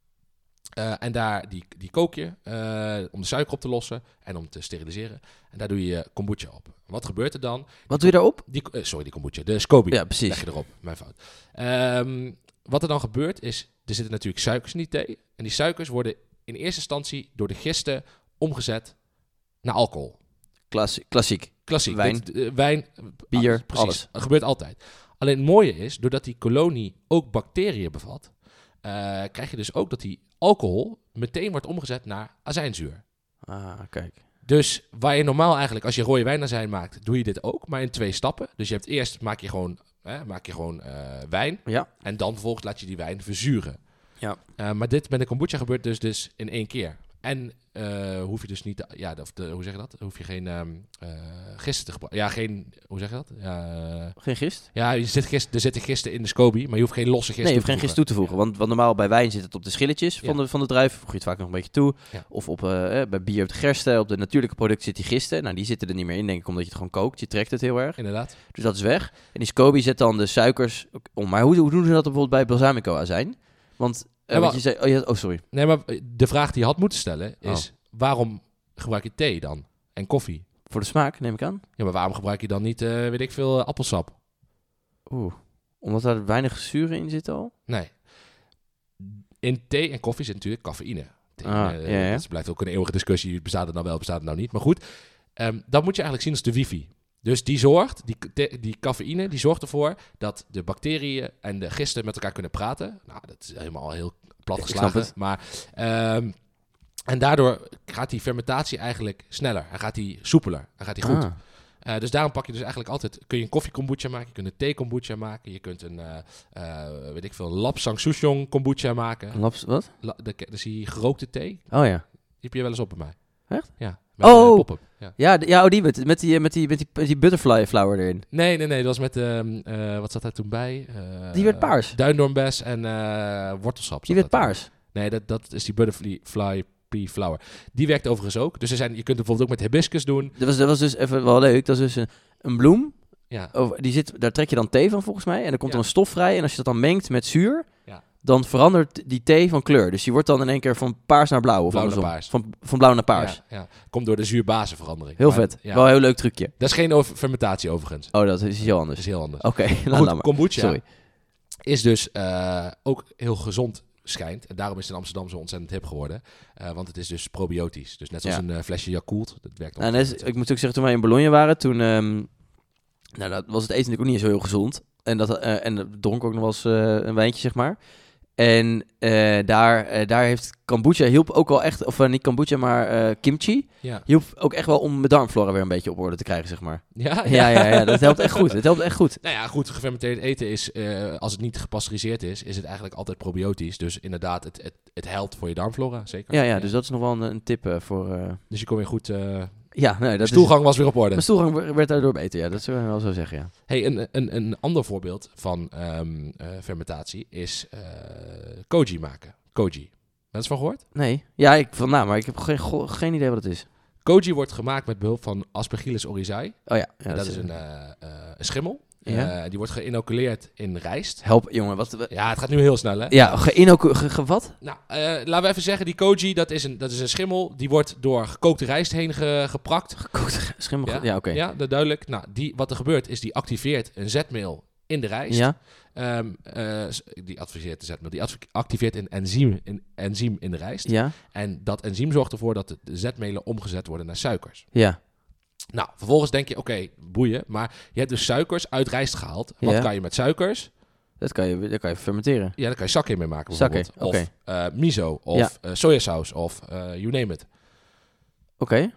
Uh, en daar, die, die kook je uh, om de suiker op te lossen en om te steriliseren. En daar doe je kombucha op. Wat gebeurt er dan? Wat doe je daarop? Die, uh, sorry, die kombucha. De SCOBY. Ja, precies. Leg je erop. Mijn fout. Um, wat er dan gebeurt is, er zitten natuurlijk suikers in die thee. En die suikers worden in eerste instantie door de gisten omgezet naar alcohol. Klassie, klassiek. Klassiek. Wijn. Dit, uh, wijn. Bier. Ah, precies. Alles. Dat gebeurt altijd. Alleen het mooie is, doordat die kolonie ook bacteriën bevat, uh, krijg je dus ook dat die alcohol meteen wordt omgezet naar azijnzuur. Ah, kijk. Dus waar je normaal eigenlijk, als je rode wijnazijn maakt, doe je dit ook, maar in twee stappen. Dus je hebt eerst, maak je gewoon, eh, maak je gewoon uh, wijn. Ja. En dan vervolgens laat je die wijn verzuren. Ja. Uh, maar dit met de kombucha gebeurt dus, dus in één keer. En uh, hoef je dus niet, ja, of de, hoe zeg je dat? Hoef je geen um, uh, gisten te gebruiken. Ja, geen, hoe zeg je dat? Ja, uh, geen gist? Ja, je zit gist, er zitten gisten in de SCOBY, maar je hoeft geen losse gist nee, je toe te hoeft geen gist toe te voegen. Ja. Want, want normaal bij wijn zit het op de schilletjes van, ja. de, van de druif. Voeg je het vaak nog een beetje toe. Ja. Of op, uh, bij bier op de gersten, op de natuurlijke producten zit die gisten. Nou, die zitten er niet meer in, denk ik, omdat je het gewoon kookt. Je trekt het heel erg. Inderdaad. Dus dat is weg. En die SCOBY zet dan de suikers om. Maar hoe, hoe doen ze dat bijvoorbeeld bij balsamico-azijn? Want... Uh, ja, maar, je zei, oh, ja, oh, sorry. Nee, maar de vraag die je had moeten stellen is... Oh. Waarom gebruik je thee dan? En koffie? Voor de smaak, neem ik aan. Ja, maar waarom gebruik je dan niet, uh, weet ik veel, uh, appelsap? Oeh, omdat daar weinig zuren in zit al? Nee. in thee en koffie zit natuurlijk cafeïne. Thee, Ah, uh, ja, ja. Dat blijft ook een eeuwige discussie. Bestaat het nou wel, bestaat het nou niet? Maar goed, um, dat moet je eigenlijk zien als de wifi. Dus die zorgt, die, te, die cafeïne, die zorgt ervoor dat de bacteriën en de gisten met elkaar kunnen praten. Nou, dat is helemaal heel plat Ik geslagen. snap het. Maar, um, en daardoor gaat die fermentatie eigenlijk sneller. En gaat die soepeler. En gaat die goed. Ah. Uh, dus daarom pak je dus eigenlijk altijd... Kun je een koffie kombucha maken, je kunt een thee kombucha maken, je kunt een, uh, uh, weet ik veel, lapsang souchong kombucha maken. Laps, wat? La, de, dus die gerookte thee, Oh ja. die heb je wel eens op bij mij. Echt? Ja. Met Oh! een pop-up. Ja. Ja, d- ja oh, die met, met, die, met, die, met, die, met die butterfly flower erin. Nee, nee, nee. Dat was met... Um, uh, wat zat daar toen bij? Uh, Die werd paars. Duindoornbes en uh, wortelsap. Die zat werd daar paars. toen. Nee, dat, dat is die butterfly pea flower. Die werkt overigens ook. Dus er zijn, je kunt het bijvoorbeeld ook met hibiscus doen. Dat was, dat was dus even wel leuk. Dat is dus een, een bloem. Ja. Oh, die zit, daar trek je dan thee van volgens mij. En dan komt Ja. er een stof vrij. En als je dat dan mengt met zuur, Ja. dan verandert die thee van kleur. Dus die wordt dan in één keer van paars naar blauw. Of Blauw naar andersom. paars. Van, van blauw naar paars. Ja, ja. Komt door de zuurbasenverandering. Heel Maar, vet. Ja. Wel een heel leuk trucje. Dat is geen over fermentatie overigens. Oh, dat is heel Dat anders. is heel anders. Oké, Maar laat goed, dan maar. kombucha Sorry. is dus uh, ook heel gezond schijnt. En daarom is het in Amsterdam zo ontzettend hip geworden. Uh, want het is dus probiotisch. Dus net zoals Ja. een uh, flesje Yakult. Dat werkt Nou, net, ik moet ook zeggen, toen wij in Bologna waren, toen um, nou, dat was het eten natuurlijk ook niet zo heel gezond. En, dat, uh, en dronk ook nog wel eens uh, een wijntje, zeg maar. En uh, daar, uh, daar heeft kombucha hielp ook wel echt, of uh, niet kombucha, maar uh, kimchi. Ja. Hielp ook echt wel om mijn darmflora weer een beetje op orde te krijgen, zeg maar. Ja, Ja, ja, ja, dat helpt echt goed. Het helpt echt goed. Nou ja, goed, gefermenteerd eten is, uh, als het niet gepasteuriseerd is, is het eigenlijk altijd probiotisch. Dus inderdaad, het, het, het helpt voor je darmflora, zeker. Ja, ja, dus dat is nog wel een, een tip uh, voor... Uh... Dus je kon weer goed... Uh, ja, nee, dat de stoelgang is... was weer op orde. Mijn stoelgang werd daardoor beter, ja. Dat zou ik wel zo zeggen, ja. Hey, een, een, een ander voorbeeld van um, uh, fermentatie is uh, koji maken. Koji. Heb je van gehoord? Nee. Ja, ik van nou, maar ik heb geen, go- geen idee wat het is. Koji wordt gemaakt met behulp van Aspergillus oryzae. Oh ja. ja dat, dat is een, uh, uh, een schimmel. Ja? Uh, die wordt geïnoculeerd in rijst. Help, jongen. Wat, wat... Ja, het gaat nu heel snel, hè? Ja, geïnoculeerd. Ge, ge, wat? Nou, uh, laten we even zeggen, die koji, dat is een, dat is een schimmel. Die wordt door gekookte rijst heen ge, geprakt. Gekookt schimmel? Ja, ja oké. Okay. Ja, dat duidelijk. Nou, die, wat er gebeurt is, die activeert een zetmeel in de rijst. Ja? Um, uh, die adviseert de zetmeel. Die activeert een enzym in, enzym in de rijst. Ja? En dat enzym zorgt ervoor dat de, de zetmelen omgezet worden naar suikers. Ja. Nou, vervolgens denk je, oké, okay, boeien. Maar je hebt dus suikers uit rijst gehaald. Wat Ja. kan je met suikers? Dat kan je, dat kan je fermenteren. Ja, daar kan je sake mee maken bijvoorbeeld. Sake, oké. Of uh, miso, of Ja. uh, sojasaus, of uh, you name it. Oké. Okay.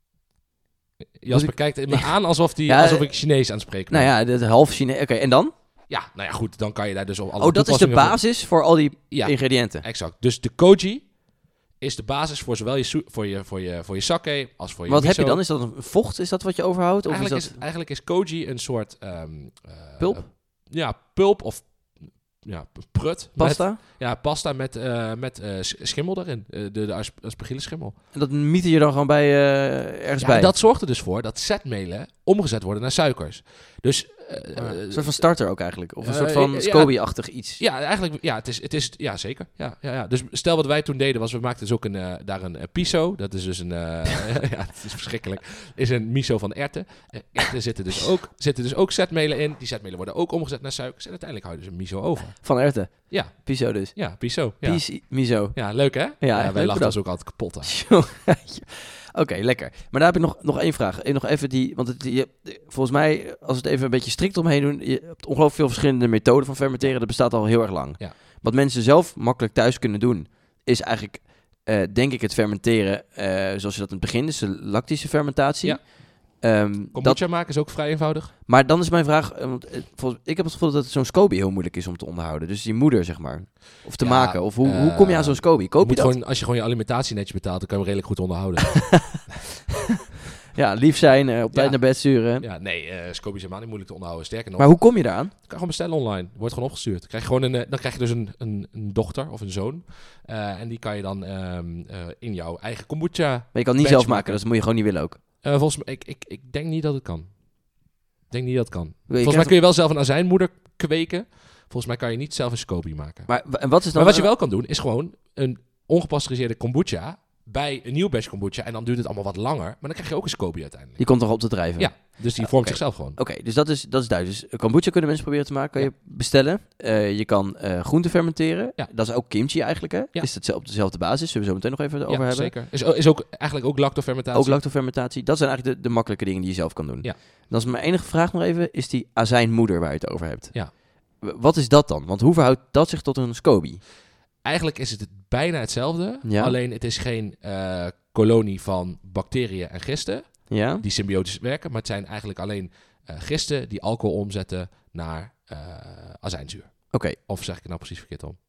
Jasper ik... kijkt me aan alsof, die, ja, alsof ik Chinees aan het spreken ben. Nou ja, dat half Chinees. Oké, okay, en dan? Ja, nou ja, goed. Dan kan je daar dus op alle Oh, dat is de basis voor, voor al die ja, ingrediënten? Exact. Dus de koji is de basis voor zowel je, su- voor je, voor je, voor je sake als voor je Wat miso. heb je dan? Is dat een vocht? Is dat wat je overhoudt? Of Eigenlijk, is dat... is, eigenlijk is koji een soort... Um, uh, Pulp? Ja, pulp of ja, prut. Pasta? Met, ja, pasta met, uh, met uh, schimmel erin. Uh, de de asp- aspergillus schimmel. En dat mieten je dan gewoon bij uh, ergens ja, bij? Dat zorgt er dus voor dat zetmelen omgezet worden naar suikers. Dus... Uh, ah, een soort van starter ook eigenlijk? Of een uh, soort van ja, SCOBY-achtig iets? Ja, eigenlijk, ja, het is, het is, ja zeker. Ja, ja, ja. Dus stel wat wij toen deden was, we maakten dus ook een, uh, daar een uh, piso. Dat is dus een, uh, ja, het is verschrikkelijk. Is een miso van erwten. Uh, erwten zitten dus ook, zitten dus ook zetmelen in. Die zetmelen worden ook omgezet naar suikers. En uiteindelijk hou je dus een miso over. Van erwten? Ja. Piso dus? Ja, piso. Ja. Pis, miso. Ja, leuk hè? Ja, ja wij lachen ons ons ook altijd kapot aan. Oké, okay, lekker. Maar daar heb ik nog, nog één vraag. Nog even die, want het, je, volgens mij, als we het even een beetje strikt omheen doen, je hebt ongelooflijk veel verschillende methoden van fermenteren. Dat bestaat al heel erg lang. Ja. Wat mensen zelf makkelijk thuis kunnen doen, is eigenlijk, uh, denk ik, het fermenteren uh, zoals je dat in het begin, dus de lactische fermentatie. Ja. Um, Kombucha dat, maken is ook vrij eenvoudig. Maar dan is mijn vraag, want volgens, ik heb het gevoel dat zo'n SCOBY heel moeilijk is om te onderhouden. Dus die moeder, zeg maar. Of te ja, maken. Of hoe, uh, hoe kom je aan zo'n SCOBY? Koop je, je dat? Gewoon, als je gewoon je alimentatie netjes betaalt, dan kan je hem redelijk goed onderhouden. Ja, lief zijn, uh, op tijd ja. naar bed sturen. Ja, nee, uh, SCOBY is helemaal niet moeilijk te onderhouden. Sterker nog. Maar hoe kom je daaraan? Je kan gewoon bestellen online. Wordt gewoon opgestuurd. Dan krijg je, gewoon een, dan krijg je dus een, een, een dochter of een zoon. Uh, en die kan je dan um, uh, in jouw eigen kombucha... Maar je kan het niet zelf maken, dus dat moet je gewoon niet willen ook. Uh, volgens mij, ik, ik, ik denk niet dat het kan. Ik denk niet dat het kan. Je volgens mij kun je wel zelf een azijnmoeder kweken. Volgens mij kan je niet zelf een SCOBY maken. Maar, en wat, is dan maar wat je wel kan doen, is gewoon een ongepasteuriseerde kombucha bij een nieuw batch kombucha. En dan duurt het allemaal wat langer. Maar dan krijg je ook een SCOBY uiteindelijk. Die komt toch op te drijven? Ja. Dus die Ja, vormt oké. zichzelf gewoon. Oké, dus dat is, dat is duidelijk. Dus kombucha kunnen mensen proberen te maken. Kan Ja. je bestellen. Uh, je kan uh, groenten fermenteren. Ja. Dat is ook kimchi eigenlijk, hè? Ja. Is het op dezelfde basis? Zullen we zo meteen nog even over Ja, hebben. zeker. Is, is ook eigenlijk ook lactofermentatie. Ook lactofermentatie. Dat zijn eigenlijk de, de makkelijke dingen die je zelf kan doen. Ja. Dan is mijn enige vraag nog even, is die azijnmoeder waar je het over hebt. Ja. W- Wat is dat dan? Want hoe verhoudt dat zich tot een SCOBY? Eigenlijk is het bijna hetzelfde. Ja. Alleen het is geen uh, kolonie van bacteriën en gisten Ja? die symbiotisch werken. Maar het zijn eigenlijk alleen uh, gisten die alcohol omzetten naar uh, azijnzuur. Oké. Okay. Of zeg ik het nou precies verkeerd om?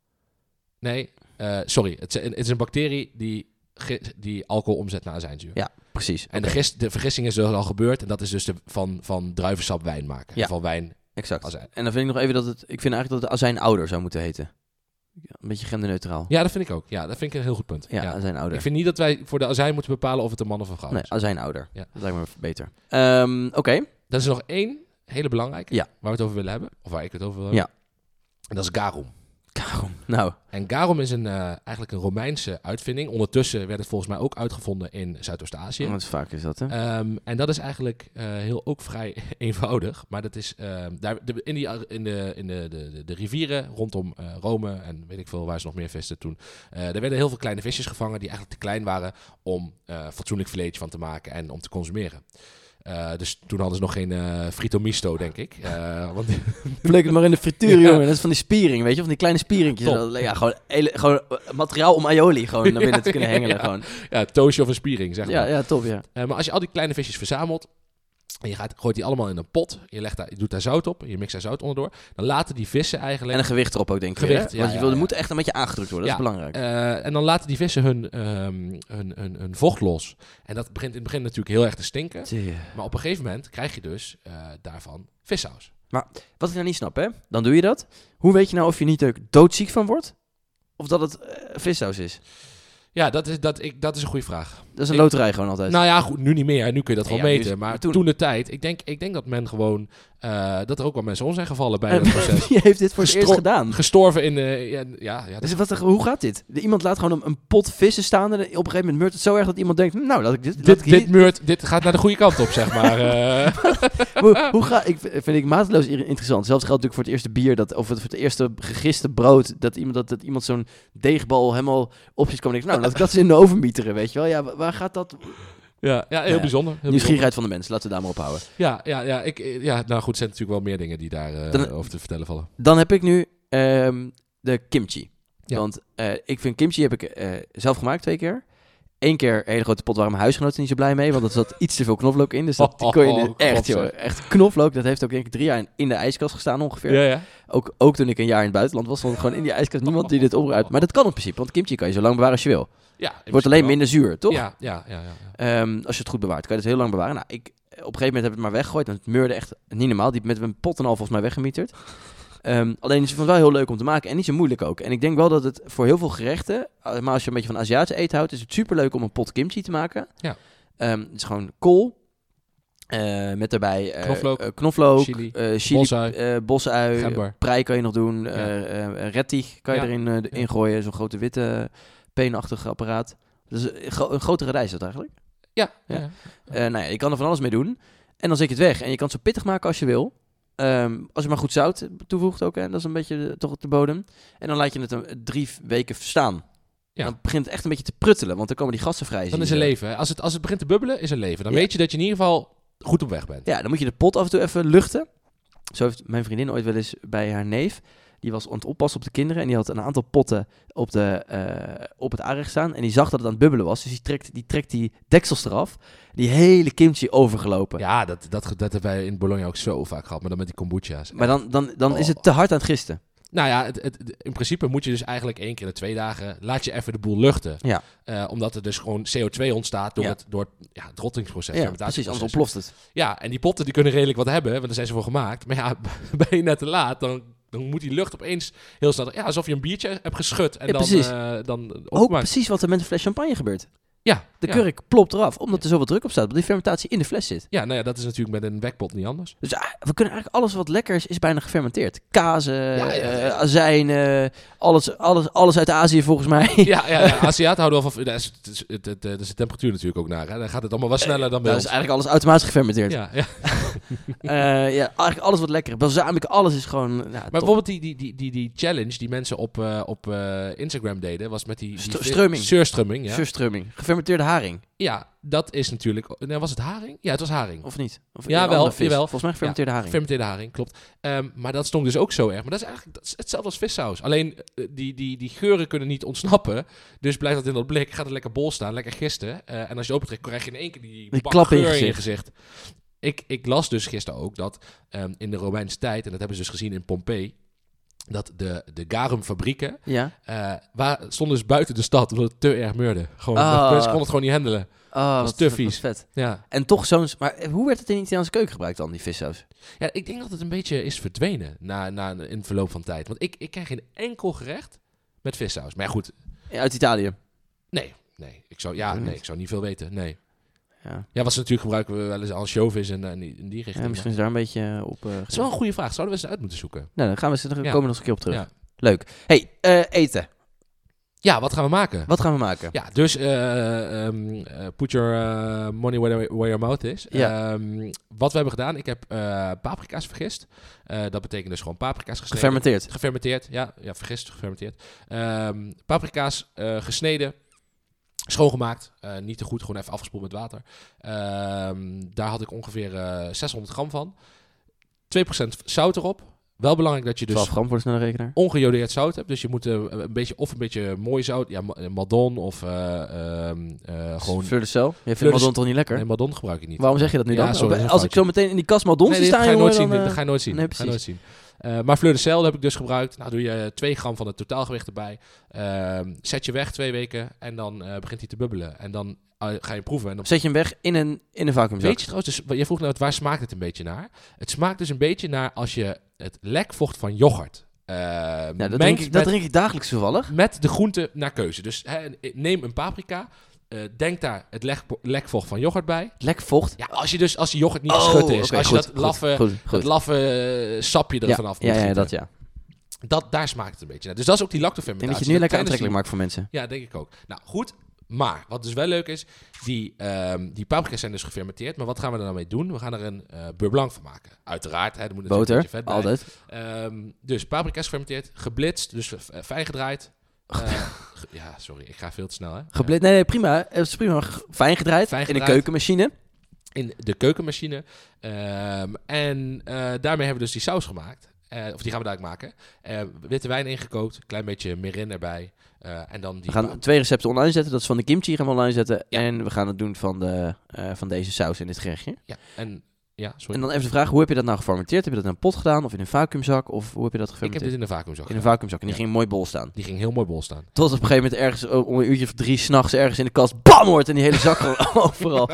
Nee, uh, sorry. Het is, het is een bacterie die, die alcohol omzet naar azijnzuur. Ja, precies. En Okay. de, gist, de vergissing is dus al gebeurd. En dat is dus de, van, van druivensap wijn maken. Ja. En van wijn Exact. azijn. En dan vind ik nog even dat het... Ik vind eigenlijk dat het azijnouder zou moeten heten. Ja, een beetje genderneutraal. Ja, dat vind ik ook. Ja, dat vind ik een heel goed punt. Ja, ja. azijnouder. Ik vind niet dat wij voor de azijn moeten bepalen of het een man of een vrouw Nee, is. azijnouder. Ja. Dat lijkt me beter. Um, Oké. Okay. Er is nog één hele belangrijke Ja. waar we het over willen hebben. Of waar ik het over wil Ja. hebben. En dat is garum. Garum. Nou. En garum is een, uh, eigenlijk een Romeinse uitvinding. Ondertussen werd het volgens mij ook uitgevonden in Zuidoost-Azië. Wat vaak is dat, hè? Um, en dat is eigenlijk uh, heel, ook vrij eenvoudig. Maar dat is uh, daar, de, in, die, in, de, in de, de, de rivieren rondom uh, Rome en weet ik veel waar ze nog meer visten toen. Uh, er werden heel veel kleine visjes gevangen die eigenlijk te klein waren om uh, fatsoenlijk filetjes van te maken en om te consumeren. Uh, dus toen hadden ze nog geen uh, frito misto, denk ik. Uh, want Vleek het maar in de frituur, Ja. jongen. Dat is van die spiering, weet je? Van die kleine spieringjes. Top. Ja, gewoon, hele, gewoon materiaal om aioli gewoon naar binnen Ja, te kunnen ja, hengelen. ja. Gewoon. ja, toastje of een spiering, zeg maar. Ja, ja, top, ja. Uh, maar als je al die kleine visjes verzamelt en je gaat, gooit die allemaal in een pot, je, legt daar, je doet daar zout op, je mixt daar zout onderdoor, dan laten die vissen eigenlijk... En een gewicht erop ook, denk ik. Gewicht, hè? ja, Want je ja, wil, ja. moet echt een beetje aangedrukt worden. Dat Ja. is belangrijk. Uh, en dan laten die vissen hun, um, hun, hun, hun vocht los. En dat begint in het begin natuurlijk heel erg te stinken. Tje. Maar op een gegeven moment krijg je dus uh, daarvan vissaus. Wat ik nou niet snap, hè? Dan doe je dat. Hoe weet je nou of je niet er doodziek van wordt? Of dat het uh, vissaus is? Ja, dat is, dat, ik, dat is een goede vraag. Dat is een Ik- loterij gewoon altijd. Nou ja, goed, nu niet meer. Nu kun je dat Nee, gewoon ja, nu is- meten. Maar, maar toen- toen de tijd, ik denk, ik denk dat men gewoon, uh, dat er ook wel mensen om zijn gevallen bij En dat proces. wie heeft dit voor het eerst Gestro- gedaan? Gestorven in de, ja, ja, ja, dat- Dus wat, hoe gaat dit? Iemand laat gewoon een, een pot vissen staan en op een gegeven moment meurt het zo erg dat iemand denkt, nou, laat ik dit... laat dit, ik hier- dit, meurt, dit gaat naar de goede kant op, zeg maar. Uh, hoe, hoe ga, ik vind ik mateloos ir- interessant. Zelfs geldt natuurlijk voor het eerste bier, dat, of voor het eerste gegiste brood, dat iemand, dat, dat iemand zo'n deegbal helemaal op zich kwam en denkt, nou, laat ik dat eens in de oven mieteren, weet je wel. Ja, wa- waar gaat dat? ja, ja, heel Ja. bijzonder. Heel Nieuwsgierigheid van de mensen, laten we daar maar op houden. bijzonder. Ja, ja, ja, ik, ja, nou goed, er zijn natuurlijk wel meer dingen die daar uh, Dan- over te vertellen vallen. Dan heb ik nu ehm, de kimchi. Ja. Want eh, ik vind kimchi heb ik eh, zelf gemaakt twee keer. Eén keer een hele grote pot waar mijn huisgenoten niet zo blij mee, want er zat iets te veel knoflook in. Dus dat die kon je Oh, niet- echt, God, joh. zeg. Echt knoflook, dat heeft ook denk ik drie jaar in, in de ijskast gestaan ongeveer. Ja, ja. Ook, ook toen ik een jaar in het buitenland was, stond het gewoon in die ijskast niemand die dit opruimt. Maar dat kan in principe, want kimchi kan je zo lang bewaren als je wil. ja Het wordt alleen wel. minder zuur, toch? Ja, ja, ja, ja, ja. Ehm, als je het goed bewaart, kan je het heel lang bewaren. Nou, ik, op een gegeven moment heb ik het maar weggegooid, want het meurde echt niet normaal. Die met een pot en al volgens mij weggemieterd. Um, alleen is het wel heel leuk om te maken en niet zo moeilijk ook. En ik denk wel dat het voor heel veel gerechten, uh, maar als je een beetje van Aziatische eten houdt, is het superleuk om een pot kimchi te maken. Ja. Um, het is gewoon kool, uh, met daarbij uh, Knoflook, uh, knoflook chili, uh, chili bosui. uh, bosui, Gember. prei kan je nog doen, uh, Ja. uh, rettich kan je Ja. erin uh, Ja. in gooien, zo'n grote witte peenachtig apparaat. Dus een, gro- een grote radijs is dat eigenlijk. Ja, Ja. ja. Uh, nou ja, je kan er van alles mee doen. En dan zet je het weg. En je kan het zo pittig maken als je wil. Um, als je maar goed zout toevoegt ook, hè. Dat is een beetje de, toch de bodem. En dan laat je het een, drie weken staan. Ja. Dan begint het echt een beetje te pruttelen, want dan komen die gassen vrij. Dan zie is je er zo. leven. hè. Als het, als het begint te bubbelen, is er leven. Dan Ja. weet je dat je in ieder geval goed op weg bent. Ja, dan moet je de pot af en toe even luchten. Zo heeft mijn vriendin ooit wel eens bij haar neef. Die was aan het oppassen op de kinderen. En die had een aantal potten op, de, uh, op het aanrecht staan. En die zag dat het aan het bubbelen was. Dus die trekt die, trekt die deksels eraf. Die hele kimchi overgelopen. Ja, dat, dat, dat hebben wij in Bologna ook zo vaak gehad. Maar dan met die kombucha's. Maar dan, dan, dan Oh. is het te hard aan het gisten. Nou ja, het, het, in principe moet je dus eigenlijk één keer in de twee dagen... laat je even de boel luchten. Ja. Uh, omdat er dus gewoon C O twee ontstaat door, Ja. het, door het, ja, het rottingsproces. Ja, fermentatieproces. precies. Anders ontploft het. Ja, en die potten die kunnen redelijk wat hebben, want daar zijn ze voor gemaakt. Maar ja, ben je net te laat, dan, dan moet die lucht opeens heel snel... Ja, alsof je een biertje hebt geschud en Ja, dan, precies. uh, dan Ook opgemaakt. precies wat er met een fles champagne gebeurt. Ja. De ja. kurk plopt eraf, omdat er zoveel druk op staat. Omdat die fermentatie in de fles zit. Ja, nou ja, dat is natuurlijk met een wekpot niet anders. Dus ah, we kunnen eigenlijk alles wat lekker is, is bijna gefermenteerd. Kazen, Ja, ja, ja. eh, azijnen, alles, alles, alles uit Azië volgens mij. Ja, ja, ja. Aziaten houden wel van... Dat is, het, is, het, het, dat is de temperatuur natuurlijk ook naar. Hè. Dan gaat het allemaal wat sneller dan bij Dat is ons. eigenlijk alles automatisch gefermenteerd. Ja, ja. Uh, ja, eigenlijk alles wat lekker. Balsamic, alles is gewoon... Nou, Maar top. bijvoorbeeld die, die, die, die, die challenge die mensen op, uh, op uh, Instagram deden, was met die... die St- strömming. Surströmming, ja. Surströmming. Gefermenteerde haring. Ja, dat is natuurlijk... Nee, was het haring? Ja, het was haring. Of niet? Of Ja, een wel, andere vis. jawel. Volgens mij gefermenteerde haring. Gefermenteerde haring, klopt. Um, maar dat stond dus ook zo erg. Maar dat is eigenlijk dat is hetzelfde als vissaus. Alleen uh, die, die, die geuren kunnen niet ontsnappen. Dus blijft dat in dat blik. Gaat er lekker bol staan, lekker gisten. Uh, en als je opentrekt, krijg je in één keer die, Die bak klap in geur je in je gezicht. gezicht. Ik, ik las dus gisteren ook dat um, in de Romeinse tijd, en dat hebben ze dus gezien in Pompeii, dat de, de garumfabrieken, Ja. uh, waar, stonden dus buiten de stad, omdat het te erg meurde. Gewoon, Ah. mensen konden het gewoon niet handelen. Oh, is wat, te wat vies. vet. Ja. En toch zo'n... Maar hoe werd het in de Italiaanse keuken gebruikt dan, die vissaus? Ja, ik denk dat het een beetje is verdwenen na, na, in het verloop van tijd. Want ik, ik ken geen enkel gerecht met vissaus. Maar ja, goed, Ja, uit Italië. nee, nee. Ik zou, ja, Ik weet nee, niet. ik zou niet veel weten, nee. Ja. Ja, wat ze natuurlijk gebruiken we wel eens als showvis en, en die, in die richting. Ja, misschien is daar een beetje op... Uh, Dat is wel een goede vraag. Zouden we eens uit moeten zoeken? Nou, dan gaan we ze, daar Ja. komen we nog eens een keer op terug. Ja. Leuk. Hey, uh, eten. Ja, wat gaan we maken? Wat gaan we maken? Ja, dus uh, um, uh, put your uh, money where, where your mouth is. Ja. Um, wat we hebben gedaan, ik heb uh, paprika's vergist. Uh, dat betekent dus gewoon paprika's gesneden. Gefermenteerd. Gefermenteerd, ja. Ja, vergist, gefermenteerd. Um, paprika's uh, gesneden. Schoongemaakt. Uh, niet te goed, gewoon even afgespoeld met water. Um, daar had ik ongeveer uh, zeshonderd gram van. twee procent zout erop. Wel belangrijk dat je dus twaalf gram voor de snelle rekenaar. ongejodeerd zout hebt. Dus je moet uh, een beetje, of een beetje mooi zout. Ja, ma- Madon of uh, um, uh, gewoon... Fleur de sel. Je vindt Fleur de Madon toch niet lekker? Nee, Madon gebruik ik niet. Waarom zeg je dat nu Ja, dan? sorry, dat is een Als ik foutje. zo meteen in die kast Madon Nee, zie dit staan, ga je jongen, nooit zien. dan, Dit uh, ga je nooit zien. nee, Ga je nooit precies. zien. Uh, maar fleur de sel heb ik dus gebruikt. Nou, doe je twee gram van het totaalgewicht erbij. Uh, zet je weg twee weken en dan uh, begint hij te bubbelen. En dan uh, ga je proeven. En dan Zet je hem weg in een, in een vacuümzak. Weet je trouwens, dus, je vroeg nou, waar smaakt het een beetje naar? Het smaakt dus een beetje naar als je het lekvocht van yoghurt uh, Ja, dat, mengt drink ik, dat met, drink ik dagelijks toevallig. met de groente naar keuze. Dus hè, neem een paprika, uh, denk daar het lek, lekvocht van yoghurt bij. Lek vocht. Ja, als je dus als die yoghurt niet Oh, geschud is, oké, als je goed, dat goed, laffe, goed, goed. dat laffe uh, sapje er Ja, vanaf ja, moet ja, gieten. dat ja. Dat, daar smaakt het een beetje naar. Dus dat is ook die Ik denk lactofermentatie. dat je het nu lekker Kleine aantrekkelijk zie- maakt voor mensen. Ja, denk ik ook. Nou, goed. Maar, wat dus wel leuk is, die, um, die paprika's zijn dus gefermenteerd. Maar wat gaan we er nou mee doen? We gaan er een uh, beurre blanc van maken. Uiteraard, hè, er moet natuurlijk Boter, een beetje vet bij. altijd. Um, dus paprika's gefermenteerd, geblitst, dus uh, fijn gedraaid. Uh, ge- ja, sorry, ik ga veel te snel, hè. Geblit, nee, nee, prima. Het is prima. G- Fijn gedraaid. Fijn In gedraaid. een keukenmachine. In de keukenmachine. Um, en uh, daarmee hebben we dus die saus gemaakt. Uh, of die gaan we dadelijk maken. Uh, witte wijn ingekookt, klein beetje mirin erbij. Uh, en dan die We gaan twee recepten online zetten. Dat is van de kimchi gaan we online zetten. Ja. En we gaan het doen van, de, uh, van deze saus in dit gerechtje. Ja, en ja, sorry. En dan even de vraag, hoe heb je dat nou gefermenteerd? Heb je dat in een pot gedaan of in een vacuümzak? Of hoe heb je dat ik heb gefermenteerd? dit in een vacuümzak In een gedaan. vacuümzak. En die Ja. ging mooi bol staan. Die ging heel mooi bol staan. Tot op een gegeven moment ergens uh, om een uurtje of drie s'nachts ergens in de kast bam wordt en die hele zak gewoon overal.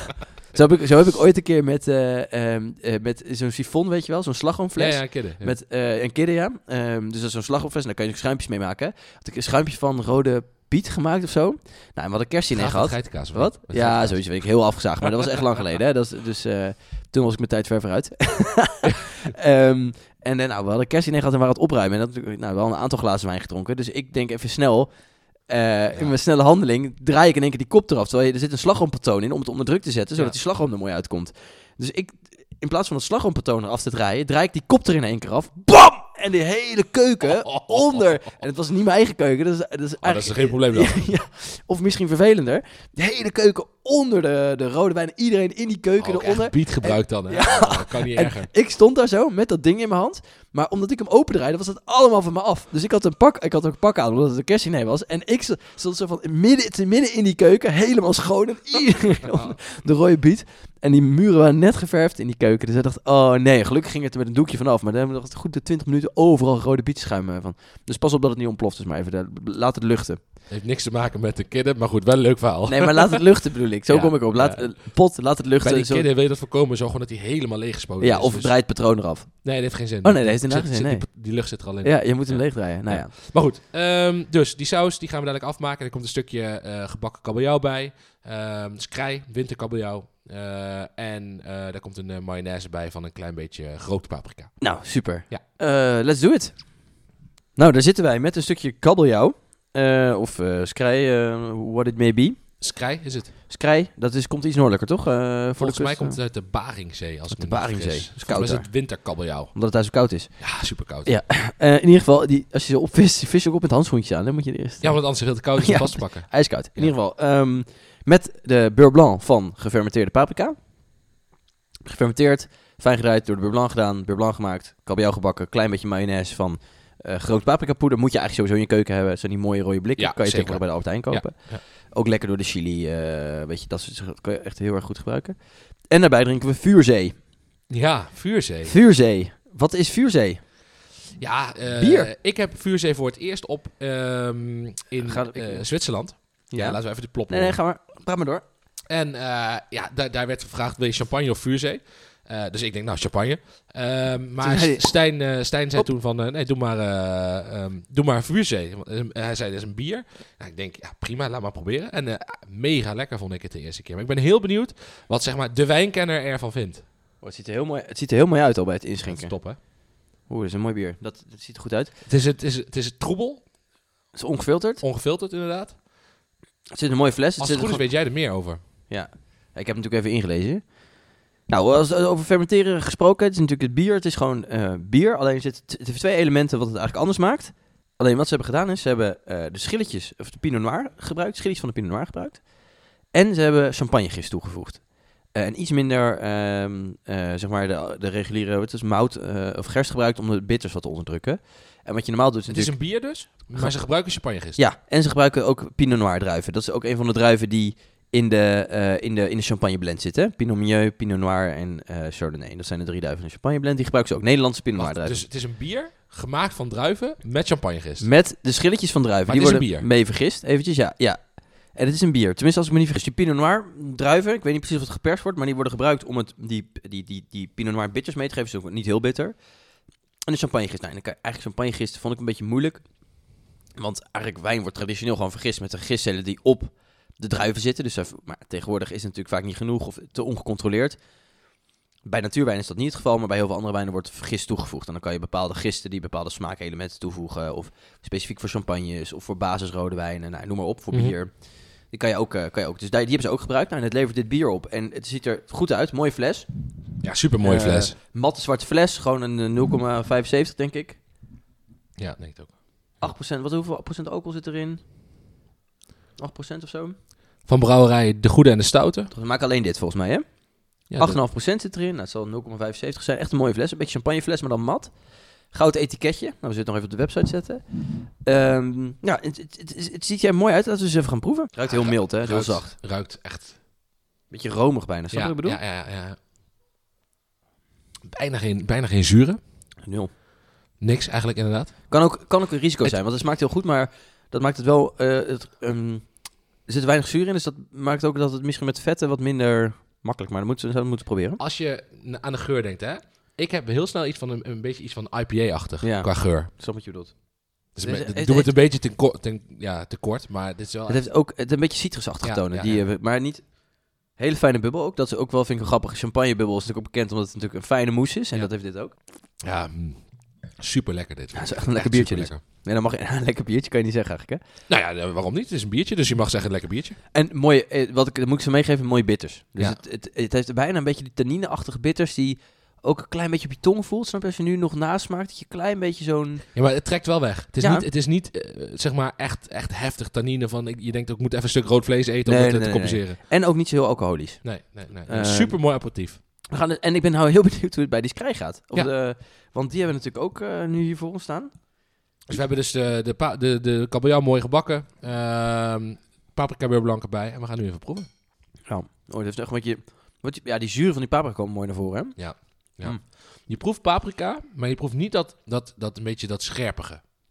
Zo heb, ik, zo heb ik ooit een keer met, uh, um, uh, met zo'n sifon, weet je wel, zo'n slagroomfles. Ja, ja, kidden. Ja. Met uh, een kidden, ja. Um, dus dat is zo'n slagroomfles en daar kan je schuimpjes mee maken. Had ik een schuimpje van rode piet gemaakt of zo. Nou, en we hadden kerstdiner Graag gehad. met geitenkaas, of Wat? niet? Met Ja, geitenkaas. sowieso weet ik heel afgezaagd, maar dat was echt lang geleden. Hè? Dat is, dus uh, toen was ik mijn tijd ver vooruit. um, en uh, nou, we hadden kerstdiner gehad en waren aan het opruimen. En dat, nou, we hadden een aantal glazen wijn gedronken. Dus ik denk even snel, uh, ja. in mijn snelle handeling, draai ik in één keer die kop eraf. Terwijl je, er zit een slagroompatroon in om het onder druk te zetten, zodat Ja. die slagroom er mooi uitkomt. Dus ik, in plaats van het slagroompatroon eraf te draaien, draai ik die kop er in één keer af. BAM! En die hele keuken onder. En het was niet mijn eigen keuken. Dat is, dat is, Oh, dat is geen probleem dan. ja, ja. Of misschien vervelender. De hele keuken onder de, de rode wijn. Iedereen in die keuken Oh, eronder. echt biet gebruikt dan, hè? Ja. Ja, dat kan niet En erger. ik stond daar zo met dat ding in mijn hand. Maar omdat ik hem opendraaide, was het allemaal van me af. Dus ik had een pak, ik had ook een pak aan, omdat het een kerstdiner was. En ik st- stond zo van midden, midden in die keuken, helemaal schoon. En iedereen onder de rode biet. En die muren waren net geverfd in die keuken. Dus ik dacht, oh nee, gelukkig ging het er met een doekje vanaf. Maar dan hebben we nog goed de twintig minuten overal rode bietschuim van. Dus pas op dat het niet ontploft is, maar even de, laat het luchten. Heeft niks te maken met de kidden, maar goed, wel een leuk verhaal. Nee, maar laat het luchten bedoel ik. Zo Ja, kom ik op. Laat, ja. uh, pot, laat het luchten. Bij die zo, kidden wil je dat voorkomen, zo gewoon dat hij helemaal leeggespoten ja, is. of Dus- draai het patroon eraf. Nee, dat heeft geen zin. Oh nee, dat heeft inderdaad Zit- geen zin, zit- Die, die lucht zit er al in. Ja, je moet hem Ja. leegdraaien. Nou ja. Ja. Maar goed, um, dus die saus die gaan we dadelijk afmaken. Er komt een stukje uh, gebakken kabeljauw bij. Um, skrei, winterkabeljauw. Uh, en uh, daar komt een uh, mayonaise bij van een klein beetje grote paprika. Nou, super. Ja. Uh, let's do it. Nou, daar zitten wij met een stukje kabeljauw. Uh, of uh, skrei, uh, what it may be. Skrei is het. Skrei, dat is, komt iets noordelijker, toch? Uh, voor Volgens de mij kust, komt het uit de Baringzee. Als Uit ik de me niet Baringzee. vergis. Dat is Volgens mij koud is het winterkabeljauw. Omdat het daar zo koud is. Ja, super koud. Ja. Uh, in ieder geval, die, als je ze opvist, vis je ook op met handschoentjes aan. Dan moet je eerst... Ja, want anders is het heel te koud om Ja. vast te pakken. IJskoud. In Ja. ieder geval, um, met de beurre blanc van gefermenteerde paprika. Gefermenteerd, fijn gedraaid, door de beurre blanc gedaan, beurre blanc gemaakt, kabeljauw gebakken, klein beetje mayonaise van uh, groot paprikapoeder. Moet je eigenlijk sowieso in je keuken hebben. Zo'n die mooie rode blikken. Ja, kan je zeker. tegenwoordig bij de Albert Heijn kopen. Ja, ja. Ook lekker door de chili, uh, weet je, dat, soort, dat kan je echt heel erg goed gebruiken. En daarbij drinken we vuurzee. Ja, vuurzee. Vuurzee. Wat is vuurzee? Ja, uh, Bier. Ik heb vuurzee voor het eerst op um, in Ga- uh, ik- Zwitserland. Ja, laten we even de plop Nee, nee, horen. ga maar. Praat maar door. En uh, ja, daar, daar werd gevraagd, wil je champagne of vuurzee? Uh, dus ik denk, nou, champagne. Uh, maar Toen zei hij- Stijn, uh, Stijn zei Op. toen van, uh, nee, doe maar, uh, um, doe maar vuurzee. Uh, hij zei, dat is een bier. Nou, ik denk, ja, prima, laat maar proberen. En uh, mega lekker vond ik het de eerste keer. Maar ik ben heel benieuwd wat, zeg maar, de wijnkenner ervan vindt. Oh, het, ziet er heel mooi, het ziet er heel mooi uit al bij het Dat is inschenken. top, hè? Oeh, dat is een mooi bier. Dat, dat ziet er goed uit. Het is het, is, het is het troebel, Het is ongefilterd. ongefilterd inderdaad. Het zit in een mooie fles. Het Als zit het goed is, er weet jij er meer over. Ja, ik heb natuurlijk even ingelezen. Nou, als het over fermenteren gesproken, het is natuurlijk het bier. Het is gewoon uh, bier, alleen zit het, het heeft twee elementen wat het eigenlijk anders maakt. Alleen wat ze hebben gedaan is, ze hebben uh, de schilletjes, of de Pinot Noir gebruikt, schilletjes van de Pinot Noir gebruikt. En ze hebben champagnegist toegevoegd. Uh, en iets minder, um, uh, zeg maar, de, de reguliere wat is, mout uh, of gerst gebruikt om de bitters wat te onderdrukken. En wat je normaal doet is Het is natuurlijk... een... een bier dus, maar ze gebruiken champagnegist. Ja, en ze gebruiken ook Pinot Noir druiven. Dat is ook een van de druiven die in de, uh, in de, in de champagne blend zitten. Pinot Meunier, Pinot Noir en uh, Chardonnay. Dat zijn de drie druiven in de champagne blend. Die gebruiken ze ook. Nederlandse Pinot Noir Wacht, druiven. dus het is een bier gemaakt van druiven met champagnegist. Met de schilletjes van druiven. Maar die het is worden een bier. mee vergist. Eventjes, ja. ja. En het is een bier. Tenminste, als ik me niet vergis. Die Pinot Noir druiven, ik weet niet precies of het geperst wordt, maar die worden gebruikt om het, die, die, die, die Pinot Noir bitters mee te geven. Dus ook niet heel bitter. En de champagnegist. Nou, en dan kan je- eigenlijk champagnegist vond ik een beetje moeilijk. Want eigenlijk wijn wordt traditioneel gewoon vergist met de gistcellen die op de druiven zitten. Dus, daar- maar tegenwoordig is het natuurlijk vaak niet genoeg of te ongecontroleerd. Bij natuurwijn is dat niet het geval, maar bij heel veel andere wijnen wordt vergist toegevoegd. En dan kan je bepaalde gisten die bepaalde smaakelementen toevoegen. Of specifiek voor champagnes of voor basisrode wijnen. Nou, noem maar op, voor Mhm. bier. Die kan je ook, eh, kan je ook. Dus die, die hebben ze ook gebruikt. Nou, en het levert dit bier op. En het ziet er goed uit. Mooie fles. Ja, super mooie Eh, fles. Matte zwarte fles. Gewoon een eh, nul komma vijfenzeventig denk ik. Ja, denk ik ook. acht procent. Wat, hoeveel procent alcohol zit erin? acht procent of zo? Van brouwerij De Goede en de Stoute. We maken alleen dit volgens mij, hè? Ja, acht komma vijf procent zit erin. Nou, het zal nul komma vijfenzeventig zijn. Echt een mooie fles. Een beetje champagnefles, maar dan mat. Goud etiketje. Nou, we zullen het nog even op de website zetten. Ehm ja, het, het, het, het- het ziet er mooi uit. Laten we eens even gaan proeven. Het ruikt heel Ja, mild, hè? Heel ruikt, zacht. Ruikt echt... Beetje romig bijna. Snap je Ja, wat ik bedoel? ja, ja, ja. Bijna geen, bijna geen zuren. Nul. Niks eigenlijk inderdaad. Kan ook, kan ook een risico Het- zijn, want het smaakt heel goed, maar dat maakt het wel... eh, het, ehm, er zit weinig zuur in, dus dat maakt ook dat het misschien met vetten wat minder makkelijk... Maar dat moeten we zouden moeten proberen. Als je n- aan de geur denkt, hè. Ik heb heel snel iets van een, een beetje iets van I P A-achtig Ja. qua geur. Snap wat je bedoelt. Dus Het- me- het- doe het- het een beetje ten, ko- ten, ja, te kort, maar dit is wel... Het heeft ook het een beetje citrusachtige Ja, tonen, ja, die, ja. hebben- maar niet... Hele fijne bubbel ook. Dat is ook wel, vind ik, een grappige. Champagnebubbel is natuurlijk ook bekend omdat het natuurlijk een fijne mousse is. En Ja. dat heeft dit ook. Ja, mm, super lekker dit. Ja, het is echt een lekker biertje dit. superlekker. Nee, dan mag je... Een lekker biertje kan je niet zeggen eigenlijk, hè? Nou ja, waarom niet? Het is een biertje, dus je mag zeggen lekker biertje. En mooie, eh, wat ik, dat moet ik zo meegeven, mooie bitters. Dus Ja. het, het, het heeft bijna een beetje die tannine-achtige bitters die ook een klein beetje op je tong voelt. Snap je? Als je nu nog nasmaakt, dat je een klein beetje zo'n... Ja, maar het trekt wel weg. Het is Ja. niet, het is niet eh, zeg maar echt, echt heftig tannine van... ik- Je denkt ook, ik moet even een stuk rood vlees eten om Nee, het nee, te nee, compenseren. En ook niet zo heel alcoholisch. Nee, nee, nee. Eh, super mooi aperitief. We gaan het, en ik ben nou heel benieuwd hoe het bij die skrij gaat. Of Ja. de, want die hebben we natuurlijk ook eh, nu hier voor ons staan. Dus we hebben dus de, de, pa- de, de kabeljauw mooi gebakken. Ehm paprika beurre blanc erbij. En we gaan nu even proeven. Ja. Oh, dat heeft echt een beetje... Wat, die- ja, die zuur van die paprika komt mooi naar voren, hè? Ja. Mm. Je proeft paprika, maar je proeft niet dat, dat, dat een beetje dat scherpige.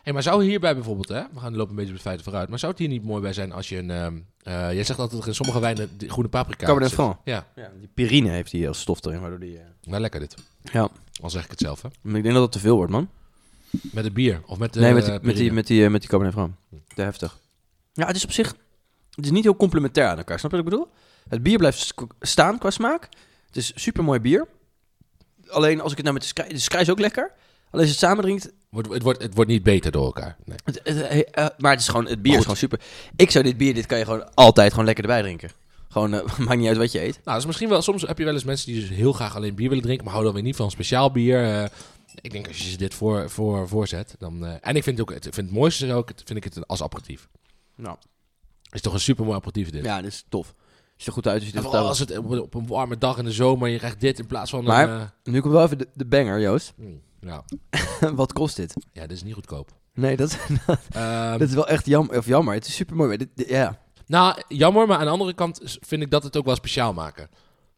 Hey, maar zou hierbij bijvoorbeeld, hè, we gaan lopen een beetje op het feiten vooruit, maar zou het hier niet mooi bij zijn als je een, um, uh, jij zegt altijd er in sommige wijnen die groene paprika Cabernet zit. Franc. Ja. Ja, die pyrine heeft die als stof erin, waardoor die... Uh... Nou, lekker dit. Ja. Al zeg ik het zelf, hè. Maar ik denk dat het te veel wordt, man. Met het bier, of met de Nee, met die, uh, met die, met die, uh, met die Cabernet Franc. Te heftig. Ja, het is op zich... Het is niet heel complementair aan elkaar, snap je wat ik bedoel? Het bier blijft sk- staan qua smaak. Het is super mooi bier. Alleen als ik het nou met de Sky... De Sky is ook lekker. Alleen als je het samen drinkt... Wordt, het, wordt, het wordt niet beter door elkaar. Nee. Het, het, uh, maar het, is gewoon, het bier is gewoon super. Ik zou dit bier, dit kan je gewoon altijd gewoon lekker erbij drinken. Gewoon, uh, maakt niet uit wat je eet. Nou, dus misschien wel... Soms heb je wel eens mensen die dus heel graag alleen bier willen drinken, maar houden dan weer niet van speciaal bier. Uh, ik denk als je ze dit voor, voor, voorzet, dan... Uh, en ik vind het ook... Ik vind het mooiste ook, vind ik het als aperitief. Nou. Is toch een super mooi aperitief dit. Ja, dit is tof. Ziet er goed uit als je dit vooral als het op een warme dag in de zomer, je krijgt dit in plaats van... Maar, een, uh... nu komt wel even de, de banger, Joost. Mm, ja. Wat kost dit? Ja, dit is niet goedkoop. Nee, dat, dat, um, dat is wel echt jammer. Of jammer, het is super mooi. Dit, dit, ja. Nou, jammer, maar aan de andere kant vind ik dat het ook wel speciaal maken.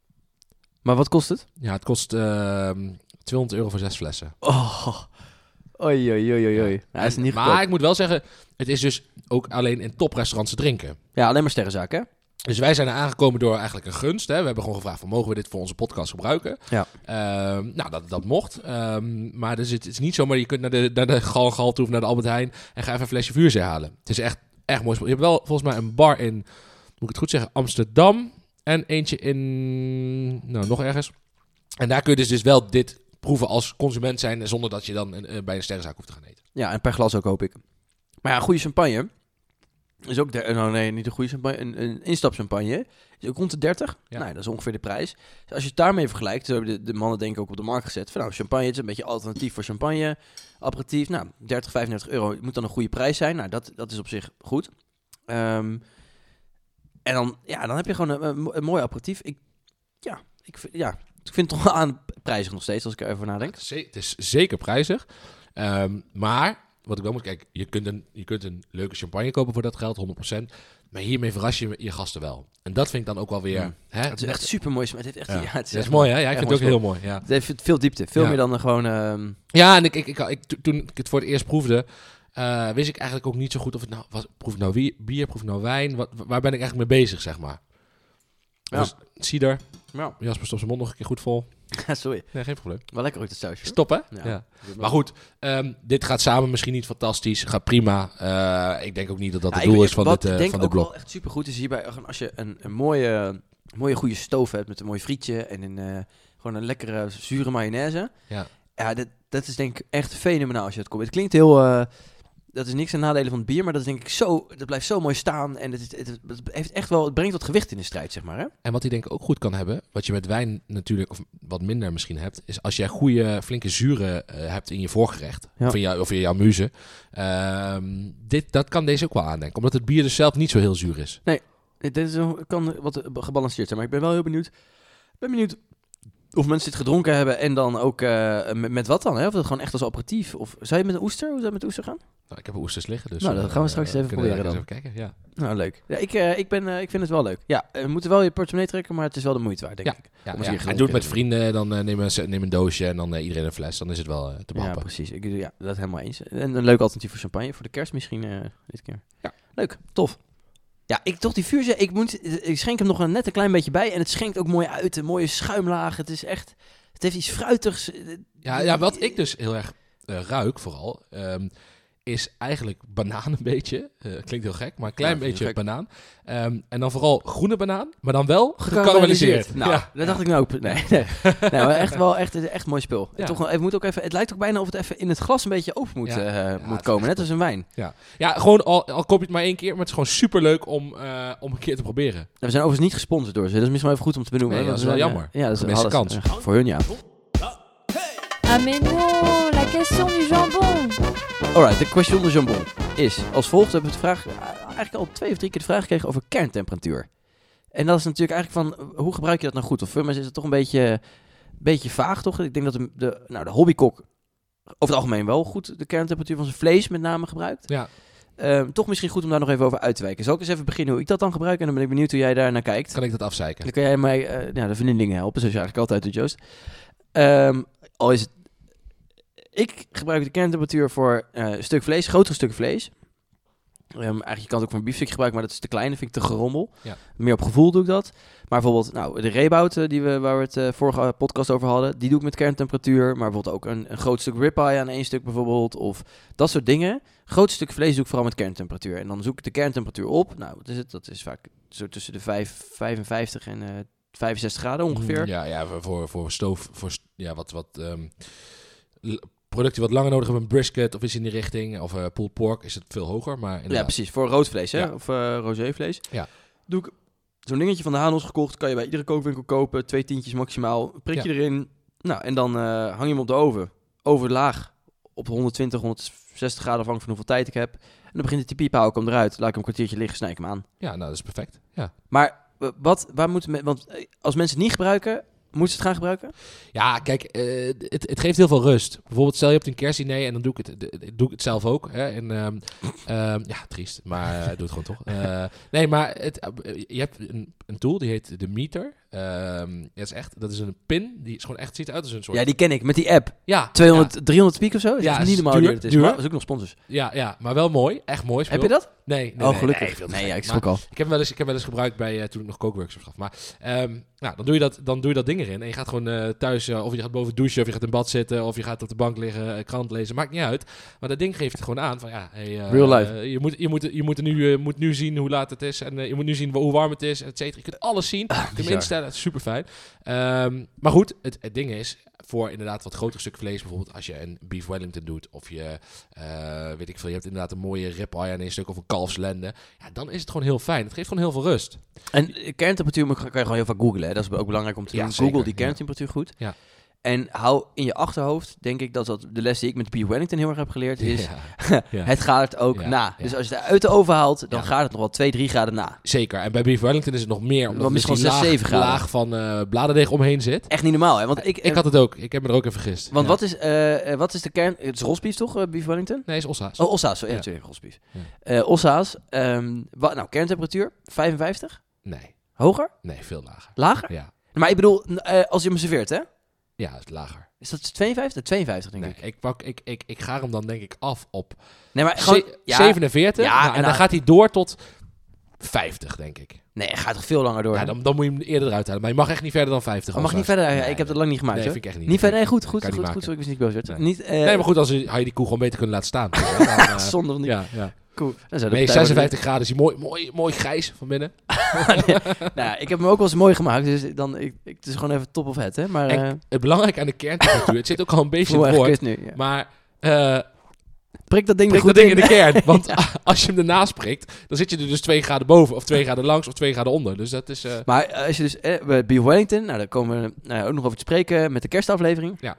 Maar wat kost het? Ja, het kost uh, tweehonderd euro voor zes flessen. Oh, oei, oei, oei, oei. Ja. Ja, is niet maar goedkoop. ik moet wel zeggen, het is dus ook alleen in toprestaurants te drinken. Ja, alleen maar sterrenzaken, hè? Dus wij zijn er aangekomen door eigenlijk een gunst. Hè. We hebben gewoon gevraagd van, mogen we dit voor onze podcast gebruiken? Ja. Um, nou, dat, dat mocht. Um, maar dus het, het is niet zomaar, je kunt naar de, naar de Galgal toe of naar de Albert Heijn en ga even een flesje vuurzee halen. Het is echt, echt mooi. Je hebt wel volgens mij een bar in, moet ik het goed zeggen, Amsterdam en eentje in, nou, nog ergens. En daar kun je dus, dus wel dit proeven als consument zijn zonder dat je dan uh, bij een sterrenzaak hoeft te gaan eten. Ja, en per glas ook, hoop ik. Maar ja, goede champagne is ook... Der- nou, nee, niet een goede champagne. Een, een instapchampagne is ook rond de dertig. Ja. Nou, dat is ongeveer de prijs. Dus als je het daarmee vergelijkt, zo hebben de, de mannen denk ik ook op de markt gezet. Van, nou, champagne is een beetje alternatief voor champagne. Aperitief, nou, dertig, vijfendertig euro. Het moet dan een goede prijs zijn. Nou, dat, dat is op zich goed. Um, en dan, ja, dan heb je gewoon een, een, een mooi aperitief. Ik, ja, ik, vind- ja, ik vind het toch wel aan prijzig nog steeds, als ik er even nadenk. Het is, ze- het is zeker prijzig. Um, maar, wat ik wel moet kijken, je kunt, een, je kunt een leuke champagne kopen voor dat geld, honderd procent. Maar hiermee verras je je gasten wel. En dat vind ik dan ook wel weer... Mm. Hè, Het is echt super mooi. Het heeft echt, Ja. ja, het Het is is echt mooi, hè? Ja, ik Echt vind het ook mooi heel mooi. Ja, Het heeft veel diepte. Veel Ja. meer dan uh, gewoon... Um, ja en ik, ik, ik, ik, to- toen ik het voor het eerst proefde, uh, wist ik eigenlijk ook niet zo goed of het nou was. Proef ik nou wie- bier, proef ik nou wijn? Wat, waar ben ik eigenlijk mee bezig, zeg maar? Ja. Dus, cider. ja. Jasper stopt zijn mond nog een keer goed vol. Sorry. Nee, geen probleem. Wel lekker ook het sausje. Stop, hè? Ja. Ja. Maar goed, um, dit gaat samen misschien niet fantastisch. Gaat prima. Uh, ik denk ook niet dat dat Ja, het ik- doel ik- is van wat dit, uh, ik denk van dit ook blok. wel echt super goed is hierbij, gewoon als je een, een mooie, mooie goede stoof hebt met een mooi frietje en een, uh, gewoon een lekkere zure mayonaise. Ja. Ja, dat, dat is denk ik echt fenomenaal als je het komt. Het klinkt heel... Uh, dat is niks aan nadelen van het bier, maar dat is denk ik zo... Dat blijft zo mooi staan en het, is, het, het heeft echt wel... Het brengt wat gewicht in de strijd, zeg maar, hè? En wat hij denk ik ook goed kan hebben, wat je met wijn natuurlijk, of wat minder misschien hebt, is als jij goede, flinke zuren uh, hebt in je voorgerecht, Ja. of, in jou, of in jouw muze, um, dit, dat kan deze ook wel aandenken. Omdat het bier dus zelf niet zo heel zuur is. Dit is een, kan wat gebalanceerd zijn, maar ik ben wel heel benieuwd. Ik ben benieuwd of mensen dit gedronken hebben en dan ook uh, met, met wat dan? Hè? Of dat gewoon echt als aperitief? Of zou je met een oester? Hoe zou je met oester gaan? Nou, ik heb oesters liggen, dus... Nou, dat gaan we straks uh, even kunnen we proberen eens Even kijken, ja. Nou, leuk. Ja, ik, uh, ik, ben, uh, ik vind het wel leuk. Ja, we moeten wel je portemonnee trekken, maar het is wel de moeite waard, denk Ja. ik. Ja, Om eens ja. hier En gedronken doe het met te vrienden, dan uh, neem, een, neem een doosje en dan uh, iedereen een fles. Dan is het wel uh, te Ja, behappen. precies. Ik, ja, dat helemaal eens. En een leuk alternatief voor champagne, voor de kerst misschien uh, dit keer. Ja. Leuk, tof. Ja, ik toch die vuurzee, ik, moet, ik schenk hem nog een net een klein beetje bij en het schenkt ook mooi uit. Een mooie schuimlaag. Het is echt, het heeft iets fruitigs. Ja, ja, wat ik dus heel erg uh, ruik vooral, um, is eigenlijk banaan een beetje. Uh, klinkt heel gek, maar een klein Ja, vind ik beetje gek. banaan. Um, en dan vooral groene banaan, maar dan wel gekarameliseerd. Nou, ja. dat dacht ik nou ook. Nee, nee. nee maar echt wel echt, echt mooi spul. Ja. Toch wel, het, moet ook even, het lijkt ook bijna of het even in het glas een beetje open moet, Ja. uh, Ja, moet het is komen. echt Net als een wijn. Ja, ja gewoon al, al koop je het maar één keer, maar het is gewoon superleuk om, uh, om een keer te proberen. We zijn overigens niet gesponsord door ze. Dat is misschien wel even goed om te benoemen. Nee, hè, dat want is we wel zijn, jammer. uh, Ja, dat is Gemiste alles, kans. uh, voor hun, ja. Ah mais non, la question du jambon. Alright, de question de jambon is als volgt. We hebben de vraag, eigenlijk al twee of drie keer de vraag gekregen over kerntemperatuur. En dat is natuurlijk eigenlijk van, hoe gebruik je dat nou goed? Of voor mensen is het toch een beetje, beetje vaag, toch? Ik denk dat de, de, nou, de hobbykok over het algemeen wel goed de kerntemperatuur van zijn vlees met name gebruikt. Ja. Um, toch misschien goed om daar nog even over uit te wijken. Zal ik eens even beginnen hoe ik dat dan gebruik? En dan ben ik benieuwd hoe jij daar naar kijkt. Kan ik dat afzeiken? Dan kan jij mij uh, ja, de vriendin dingen helpen, zoals je eigenlijk altijd doet, Joost. Um, al is het... ik gebruik de kerntemperatuur voor uh, een stuk vlees, grotere stukken vlees. Um, eigenlijk je kan het ook voor een biefstuk gebruiken, maar dat is te klein, dat vind ik te gerommel. Ja. Meer op gevoel doe ik dat. Maar bijvoorbeeld nou, de reebout, die we, waar we het uh, vorige podcast over hadden, die doe ik met kerntemperatuur. Maar bijvoorbeeld ook een, een groot stuk ribeye aan één stuk bijvoorbeeld. Of dat soort dingen. Groot stuk vlees doe ik vooral met kerntemperatuur. En dan zoek ik de kerntemperatuur op. Nou, wat is het? Dat is vaak zo tussen de vijf, vijfenvijftig en uh, vijfenzestig graden ongeveer. Ja, ja voor, voor stoof, voor ja, wat... wat um, l- producten wat langer nodig hebben, een brisket of iets in die richting, of uh, pulled pork, is het veel hoger. Maar inderdaad. Ja, precies. Voor rood vlees, hè? Ja. Of uh, rosévlees. Ja. Doe ik zo'n dingetje van de Hanos gekocht, kan je bij iedere kookwinkel kopen, twee tientjes maximaal. Prik je ja. erin, nou, en dan uh, hang je hem op de oven. Overlaag op honderdtwintig, honderdzestig graden, afhankelijk van hoeveel tijd ik heb. En dan begint het te piepen, hou ik hem eruit, laat ik hem een kwartiertje liggen, snij ik hem aan. Ja, nou, dat is perfect. Ja. Maar uh, wat, waar moeten me, want uh, als mensen het niet gebruiken, moeten ze het gaan gebruiken? Ja, kijk, uh, het, het geeft heel veel rust. Bijvoorbeeld, stel je hebt een kerstdiner en dan doe ik het, de, de, doe ik het zelf ook. Hè? En, um, um, ja, triest, maar uh, doe het gewoon toch. Uh, nee, maar het, uh, je hebt een, een tool, die heet de meter. Um, dat is echt, dat is een pin, die is gewoon echt, ziet eruit als een soort... Ja, die ken ik, met die app. Ja. tweehonderd, ja. driehonderd piek of zo? Is Ja, ja, niet normaal duur, duur, het is. duur. Maar dat is ook nog sponsors. Ja, ja, maar wel mooi, echt mooi spul. Heb je dat? Nee, nee, oh, nee, gelukkig. Nee, veel te nee gek. ja, ik Maar schrok al. Ik heb hem wel eens, ik heb hem wel eens gebruikt bij uh, toen ik nog kookworkshops gaf. Maar um, nou, dan doe je dat, dan doe je dat ding erin en je gaat gewoon uh, thuis, uh, of je gaat boven douchen, of je gaat in bad zitten, of je gaat op de bank liggen, uh, krant lezen, maakt niet uit. Maar dat ding geeft het gewoon aan van ja, hey, uh, real life. Uh, je moet, je moet, je moet, nu, uh, moet nu zien hoe laat het is en uh, je moet nu zien hoe warm het is, et cetera. Je kunt alles zien. Ah, je kunt hem instellen, het is super fijn. Um, maar goed, het, het ding is, voor inderdaad wat groter stuk vlees, bijvoorbeeld als je een beef Wellington doet, of je, uh, weet ik veel, je hebt inderdaad een mooie ribeye aan een stuk, of een kalfslende, ja, dan is het gewoon heel fijn. Het geeft gewoon heel veel rust. En kerntemperatuur kan je gewoon heel vaak googlen. Hè? Dat is ook belangrijk om te Ja, doen. zeker, Google die kerntemperatuur ja. goed. Ja. En hou in je achterhoofd, denk ik, dat dat de les die ik met beef Wellington heel erg heb geleerd is, ja. ja. het gaat er ook ja. na. Ja. Dus als je het uit de oven haalt, dan ja. gaat het nog wel twee, drie graden na. Zeker. En bij beef Wellington is het nog meer, omdat er misschien die zes, laag, zeven graden laag van uh, bladerdeeg omheen zit. Echt niet normaal, hè? Want ik, ik had het ook. Ik heb me er ook in vergist. Want ja. wat, is, uh, wat is de kern... Het is rosbief toch, uh, beef Wellington? Nee, is ossa's. Oh, ossa's. Ja, natuurlijk, ja. rosbief. Ja. Uh, ossa's. Um, wat, nou, kerntemperatuur, vijfenvijftig? Nee. Hoger? Nee, veel lager. Lager? Ja. Maar ik bedoel, uh, als je hem serveert, hè? Ja, het is lager. Is dat tweeënvijftig? tweeënvijftig, denk nee, ik. Ik, pak, ik, ik, ik ga hem dan denk ik af op nee, maar gewoon, ze- ja, zevenenveertig. ja, nou, en nou, dan gaat hij door tot vijftig, denk ik. Nee, hij gaat toch veel langer door. Ja, dan, dan moet je hem eerder eruit halen. Maar je mag echt niet verder dan vijftig. Oh, mag niet verder? Ja, ik heb dat lang niet gemaakt. Nee, hoor. vind ik echt niet. Niet verder? Nee, goed, goed, Kan goed, niet goed, maken. zo, ik was niet boos werd. Nee. Niet, uh, Nee, maar goed, als je, had je die koe gewoon beter kunnen laten staan. Dan, uh, zonder niet. ja, ja. Cool. Dan zou de Nee, partij zesenvijftig graden is hij mooi, mooi, mooi grijs van binnen. worden- nee, nou, ja, ik heb hem ook wel eens mooi gemaakt, dus dan, ik, ik, het is gewoon even top of het, hè. Maar, En uh, het belangrijke aan de kerntemperatuur, het zit ook al een beetje in voel het echt woord. kut nu. Ja. Maar uh, Prik dat ding prik er dat goed ding in de kern. Want Ja. als je hem ernaast prikt, dan zit je er dus twee graden boven, of twee graden langs, of twee graden onder. Dus dat is... Uh, Maar uh, als je dus eh, bij Beef Wellington, nou, daar komen we nou, ook nog over te spreken met de kerstaflevering. Ja.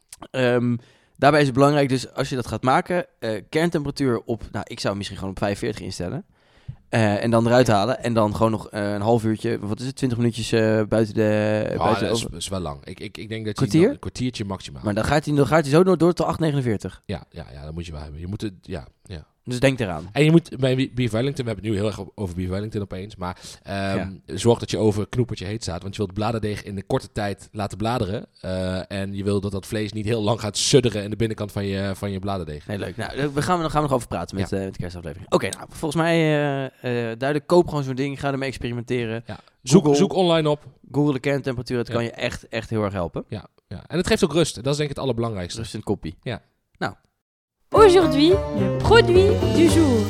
Um, daarbij is het belangrijk, dus als je dat gaat maken, uh, kerntemperatuur op, nou, ik zou misschien gewoon op vijfenveertig instellen. Uh, en dan eruit halen. En dan gewoon nog uh, een half uurtje, wat is het, twintig minuutjes uh, buiten de... ja, buiten de dat is, oven. is wel lang. Ik, ik, ik denk dat Kwartier? je dan een kwartiertje maximaal. Maar dan gaat hij, dan gaat hij zo door, door tot acht negenenveertig. Ja, ja, ja, dat moet je wel hebben. Je moet het, ja, ja. Dus denk eraan. En je moet bij Beef Wellington, we hebben het nu heel erg over Beef Wellington opeens, maar um, ja. zorg dat je over knoepertje heet staat, want je wilt bladerdeeg in de korte tijd laten bladeren uh, en je wil dat dat vlees niet heel lang gaat sudderen in de binnenkant van je, van je bladerdeeg. Nee, leuk. Nou, we gaan, we gaan we nog over praten met, Ja. uh, met de kerstaflevering. Oké, okay, nou, volgens mij uh, uh, duidelijk, koop gewoon zo'n ding, ga ermee experimenteren. Ja. Zoek, Google, zoek online op. Google de kerntemperatuur, het Ja. kan je echt, echt heel erg helpen. Ja, ja. En het geeft ook rust, dat is denk ik het allerbelangrijkste. Rust in koppie. Ja. Nou. Aujourd'hui, le produit du jour.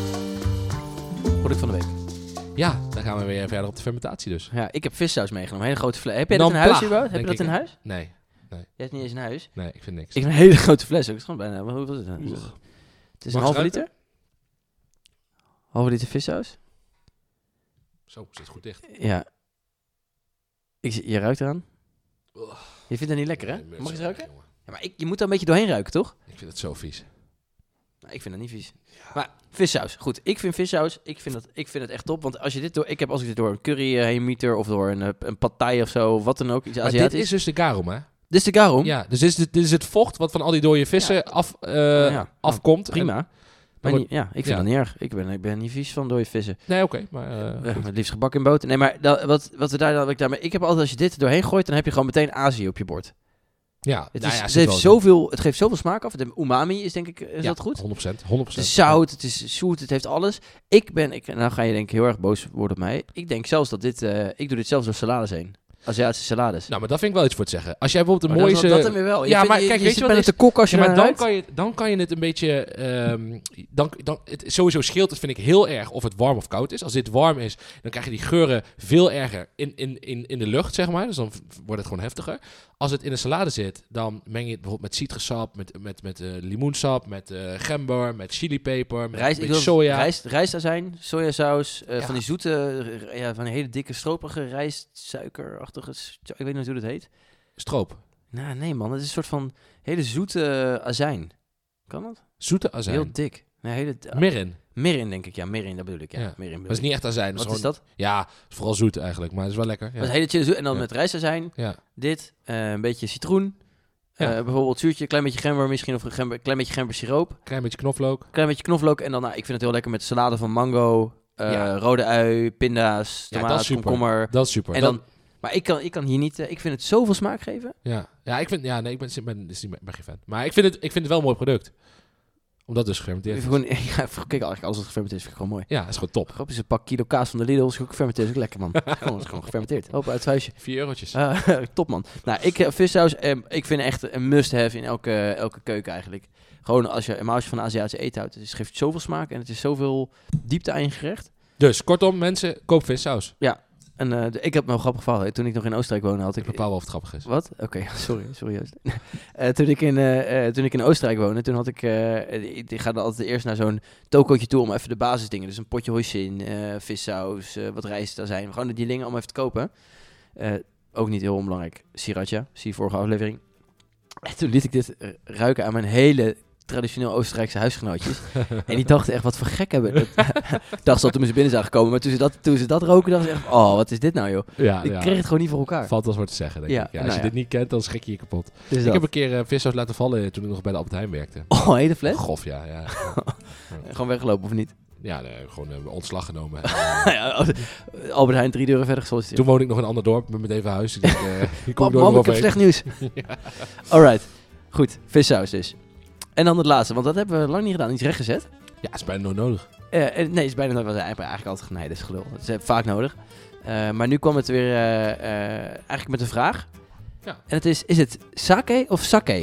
Product van de week. Ja, dan gaan we weer verder op de fermentatie dus. Ja, ik heb vissaus meegenomen, een hele grote fles. Heb jij Dan dat in huis pla, überhaupt? Heb je denk dat in ik. huis? Nee, Jij hebt niet eens in huis? nee, ik vind niks. Ik heb een hele grote fles ook. Het is gewoon bijna, wat hoeveel is het? nou? Het is Mag een halve ik ruiken? liter? Halve liter vissaus? Zo, zit goed dicht. Ja. Ik, zie- je ruikt eraan? Ugh. Je vindt het niet lekker, hè? Nee, Mag je eens mensen, ruiken? jongen. Ja, maar ik, je moet er een beetje doorheen ruiken, toch? Ik vind het zo vies. Nou, ik vind dat niet vies. Maar vissaus, goed. Ik vind vissaus, ik vind, dat, ik vind het echt top. Want als je dit door, ik heb als ik dit door een curry uh, heen mieter of door een, uh, een pad thai of zo, of wat dan ook. Iets Maar Aziatisch. dit is dus de garum, hè? Dit is de garum. Ja, dus dit is, dit is het vocht wat van al die dode vissen Ja. af, uh, ja. afkomt. Prima. En- Maar maar niet, ja, ik vind ja. dat niet erg. Ik ben, ik ben niet vies van dode vissen. Nee, oké, maar... Uh, Uh, het liefst gebak in boter. Nee, maar dat, wat, wat we daar, wat ik daarmee... Ik heb altijd, als je dit er doorheen gooit, dan heb je gewoon meteen Azië op je bord. Ja, Het, nou is, ja, het, zit heeft wel- zoveel, het geeft zoveel smaak af. De umami is denk ik, is ja, dat goed? honderd procent. honderd Het procent. is zout, het is zoet, het heeft alles. Ik ben, ik, nou ga je denk ik heel erg boos worden op mij. Ik denk zelfs dat dit, uh, ik doe dit zelfs door salades heen. Aziatische salades. Nou, maar dat vind ik wel iets voor te zeggen. Als jij bijvoorbeeld Maar een dat, mooie... dat, dat dan weer wel. Je Ja, vindt- maar je, kijk, je weet zit je wat bijna het te koken als je Ja, maar naar dan ruikt. kan, je, dan kan je het een beetje... ehm, dan, dan, het, sowieso scheelt het, vind ik, heel erg of het warm of koud is. Als dit warm is, dan krijg je die geuren veel erger in, in, in, in de lucht, zeg maar. Dus dan v- wordt het gewoon heftiger. Als het in een salade zit, dan meng je het bijvoorbeeld met citrussap, met, met, met uh, limoensap, met uh, gember, met chilipeper, met Rijst, een ik beetje wil soja. rijst, rijstazijn, sojasaus, uh, Ja. van die zoete, uh, ja, van die hele dikke stropige rijstsuikerachtige, s- ik weet niet hoe dat heet. Stroop. Nou, nee man, het is een soort van hele zoete uh, azijn. Kan dat? Zoete azijn. Heel dik. Nee, hele, uh, Mirin. Mirin denk ik, ja, mirin, dat bedoel ik, ja. Ja. Mirin bedoel Dat is ik. niet echt azijn. Dat Wat is is gewoon, dat? Ja, het is vooral zoet eigenlijk, maar het is wel lekker. Ja. Dat is hele chille zoet. En dan Ja. met rijstazijn, Ja. dit, uh, een beetje citroen, Ja. uh, bijvoorbeeld zuurtje, klein beetje gember misschien, of een gember, klein beetje gembersiroop, Klein beetje knoflook. klein beetje knoflook. En dan, nou, ik vind het heel lekker met salade van mango, uh, Ja. rode ui, pinda's, Ja, tomaat, dat is super. komkommer. Dat is super. En Dat- dan, maar ik kan, ik kan hier niet, uh, ik vind het zoveel smaak geven. Ja, ja, ik vind, ja, nee, ik ben, ben, is niet, ben geen fan. Maar ik vind, het, ik vind het wel een mooi product. Omdat het dus gefermenteerd Ik is. vind gewoon, ja, kijk, eigenlijk alles wat gefermenteerd is, vind ik gewoon mooi. Ja, dat is gewoon top. Grappig is een pak kilo kaas van de Lidl, is ook gefermenteerd, is ook lekker man. Gewoon, het is gewoon gefermenteerd. Hop, uit het huisje. Vier eurotjes. Uh, top man. Nou, ik uh, vissaus, um, ik vind echt een must-have in elke, elke keuken eigenlijk. Gewoon als je, maar als je van Aziatische eten houdt, het is- geeft zoveel smaak en het is zoveel diepte aan je gerecht. Dus, kortom, mensen, koop vissaus. En uh, de, ik heb me wel grappig gevallen. Toen ik nog in Oostenrijk woonde, had Ik ik... bepaal wel of het grappig is. Wat? Oké, okay, sorry, sorry Joost. uh, toen, ik in, uh, uh, toen ik in Oostenrijk woonde, toen had ik... Uh, ik, ik ga dan altijd eerst naar zo'n tokootje toe om even de basisdingen. Dus een potje hoisin, uh, vissaus, uh, wat rijst zijn. Gewoon die dingen allemaal even te kopen. Uh, ook niet heel onbelangrijk. Sriracha, zie je vorige aflevering. En toen liet ik dit uh, ruiken aan mijn hele traditioneel Oostenrijkse huisgenootjes. En die dachten echt, wat voor gek hebben. Dat, dacht ze al toen ze binnen zagen komen. Maar toen ze dat, toen ze dat roken, dachten ze echt, oh, wat is dit nou joh. Ja, Ik ja. kreeg het gewoon niet voor elkaar. Valt wel eens wat te zeggen, denk Ja, ik. Ja, nou als je ja. dit niet kent, dan schrik je je kapot. Dus Ik dat. heb een keer uh, vissaus laten vallen toen ik nog bij de Albert Heijn werkte. Oh, een hele fles? Grof, ja. Ja, Gewoon weggelopen of niet? ja nee, gewoon uh, ontslag genomen. Ja, Albert Heijn drie deuren verder gesolliciteerd. Toen woonde ik nog in een ander dorp met meteen verhuisd. Ik denk, uh, hier kom Mam, ik nooit mam, meer ik heb overheen. slecht nieuws. Alright, goed. Vissaus dus. En dan het laatste, want dat hebben we lang niet gedaan. Iets rechtgezet. Ja, is bijna nooit nodig. Uh, nee, is bijna nooit. Was eigenlijk, eigenlijk altijd nee, dat is gelul. Dat is vaak nodig. Uh, maar nu kwam het weer uh, uh, eigenlijk met een vraag. Ja. En het is, is het sake of sake?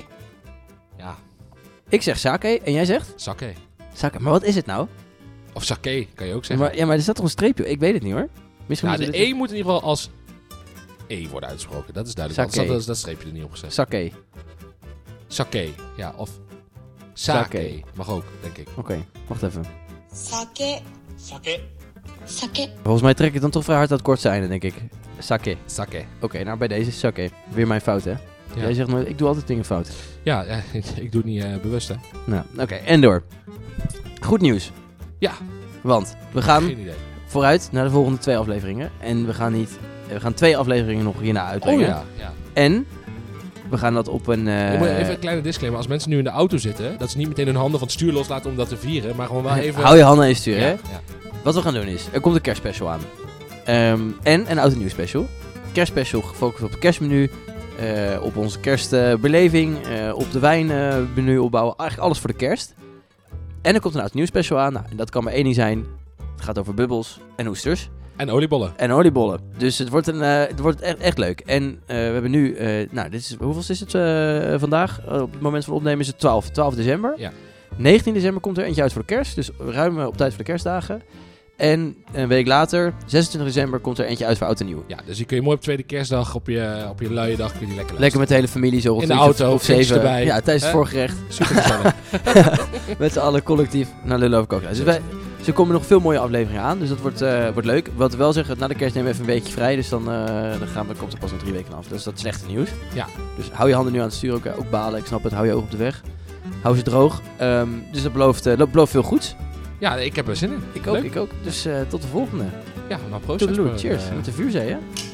Ja, Ik zeg sake en jij zegt sake. sake. Maar wat is het nou? Of sake, kan je ook Ja, zeggen. maar, ja, maar er staat toch een streepje? Ik weet het niet hoor. Misschien Nou, moeten de we E moet in ieder geval als E worden uitgesproken. Dat is duidelijk. Sake. Dat, dat, dat streepje er niet op gezet. dit- Sake. Sake, ja. Of sake. Sake. Mag ook, denk ik. Oké, okay, wacht even. Sake. Sake. Sake. Volgens mij trek ik dan toch vrij hard aan het kort zijn, denk ik. Sake. Sake. Oké, okay, nou bij deze sake. Weer mijn fout, hè? Ja. Jij zegt nooit, ik doe altijd dingen fout. Ja, ja ik doe het niet uh, bewust, hè. Nou, oké, okay, en door. Goed nieuws. Ja. Want we gaan Geen idee. vooruit naar de volgende twee afleveringen. En we gaan niet... We gaan twee afleveringen nog hierna uitbrengen. Oh ja. ja. En we gaan dat op een... Uh, Ik moet even een kleine disclaimer. Als mensen nu in de auto zitten, dat ze niet meteen hun handen van het stuur loslaten om dat te vieren. Maar gewoon wel even... Hou je handen even sturen, ja, hè? ja. Wat we gaan doen is, er komt een kerstspecial aan. Um, en een oud en nieuw special. Kerstspecial gefocust op het kerstmenu. Uh, op onze kerstbeleving. Uh, op de wijnmenu opbouwen. Eigenlijk alles voor de kerst. En er komt een oud en nieuw special aan. Nou, en dat kan maar één ding zijn. Het gaat over bubbels en oesters. En oliebollen. En oliebollen. Dus het wordt, een, uh, het wordt echt, echt leuk. En uh, we hebben nu... Uh, nou, dit is, hoeveel is het uh, vandaag? Uh, op het moment van opnemen is het twaalf. twaalf december. Ja. negentien december komt er eentje uit voor de kerst. Dus ruim uh, op tijd voor de kerstdagen. En een week later, zesentwintig december, komt er eentje uit voor oud en nieuw. Ja, dus die kun je mooi op tweede kerstdag, op je, op je luie dag, kun je die lekker Lekker met de hele familie, zo rond in de uur auto, of, of zeven. erbij. Ja, tijdens het Hè? voorgerecht. Super gezellig. Met z'n allen collectief naar Lullen over Koken. Dus wij, er komen nog veel mooie afleveringen aan, dus dat wordt, uh, wordt leuk. Wat we wel zeggen, na de kerst nemen we even een weekje vrij, dus dan, uh, dan gaan we, komt er pas nog drie weken af. Dus dat is slechte nieuws. Ja. Dus hou je handen nu aan het stuur, ook, ook balen, ik snap het, hou je ogen op de weg. Hou ze droog. Um, dus dat belooft, uh, belooft veel goeds. Ja, ik heb er zin in. Ik ook, Leuk. ik ook. Dus uh, tot de volgende. Ja, nou proost. Toedeloe, Jesper. cheers. Uh, Met de vuurzee, hè?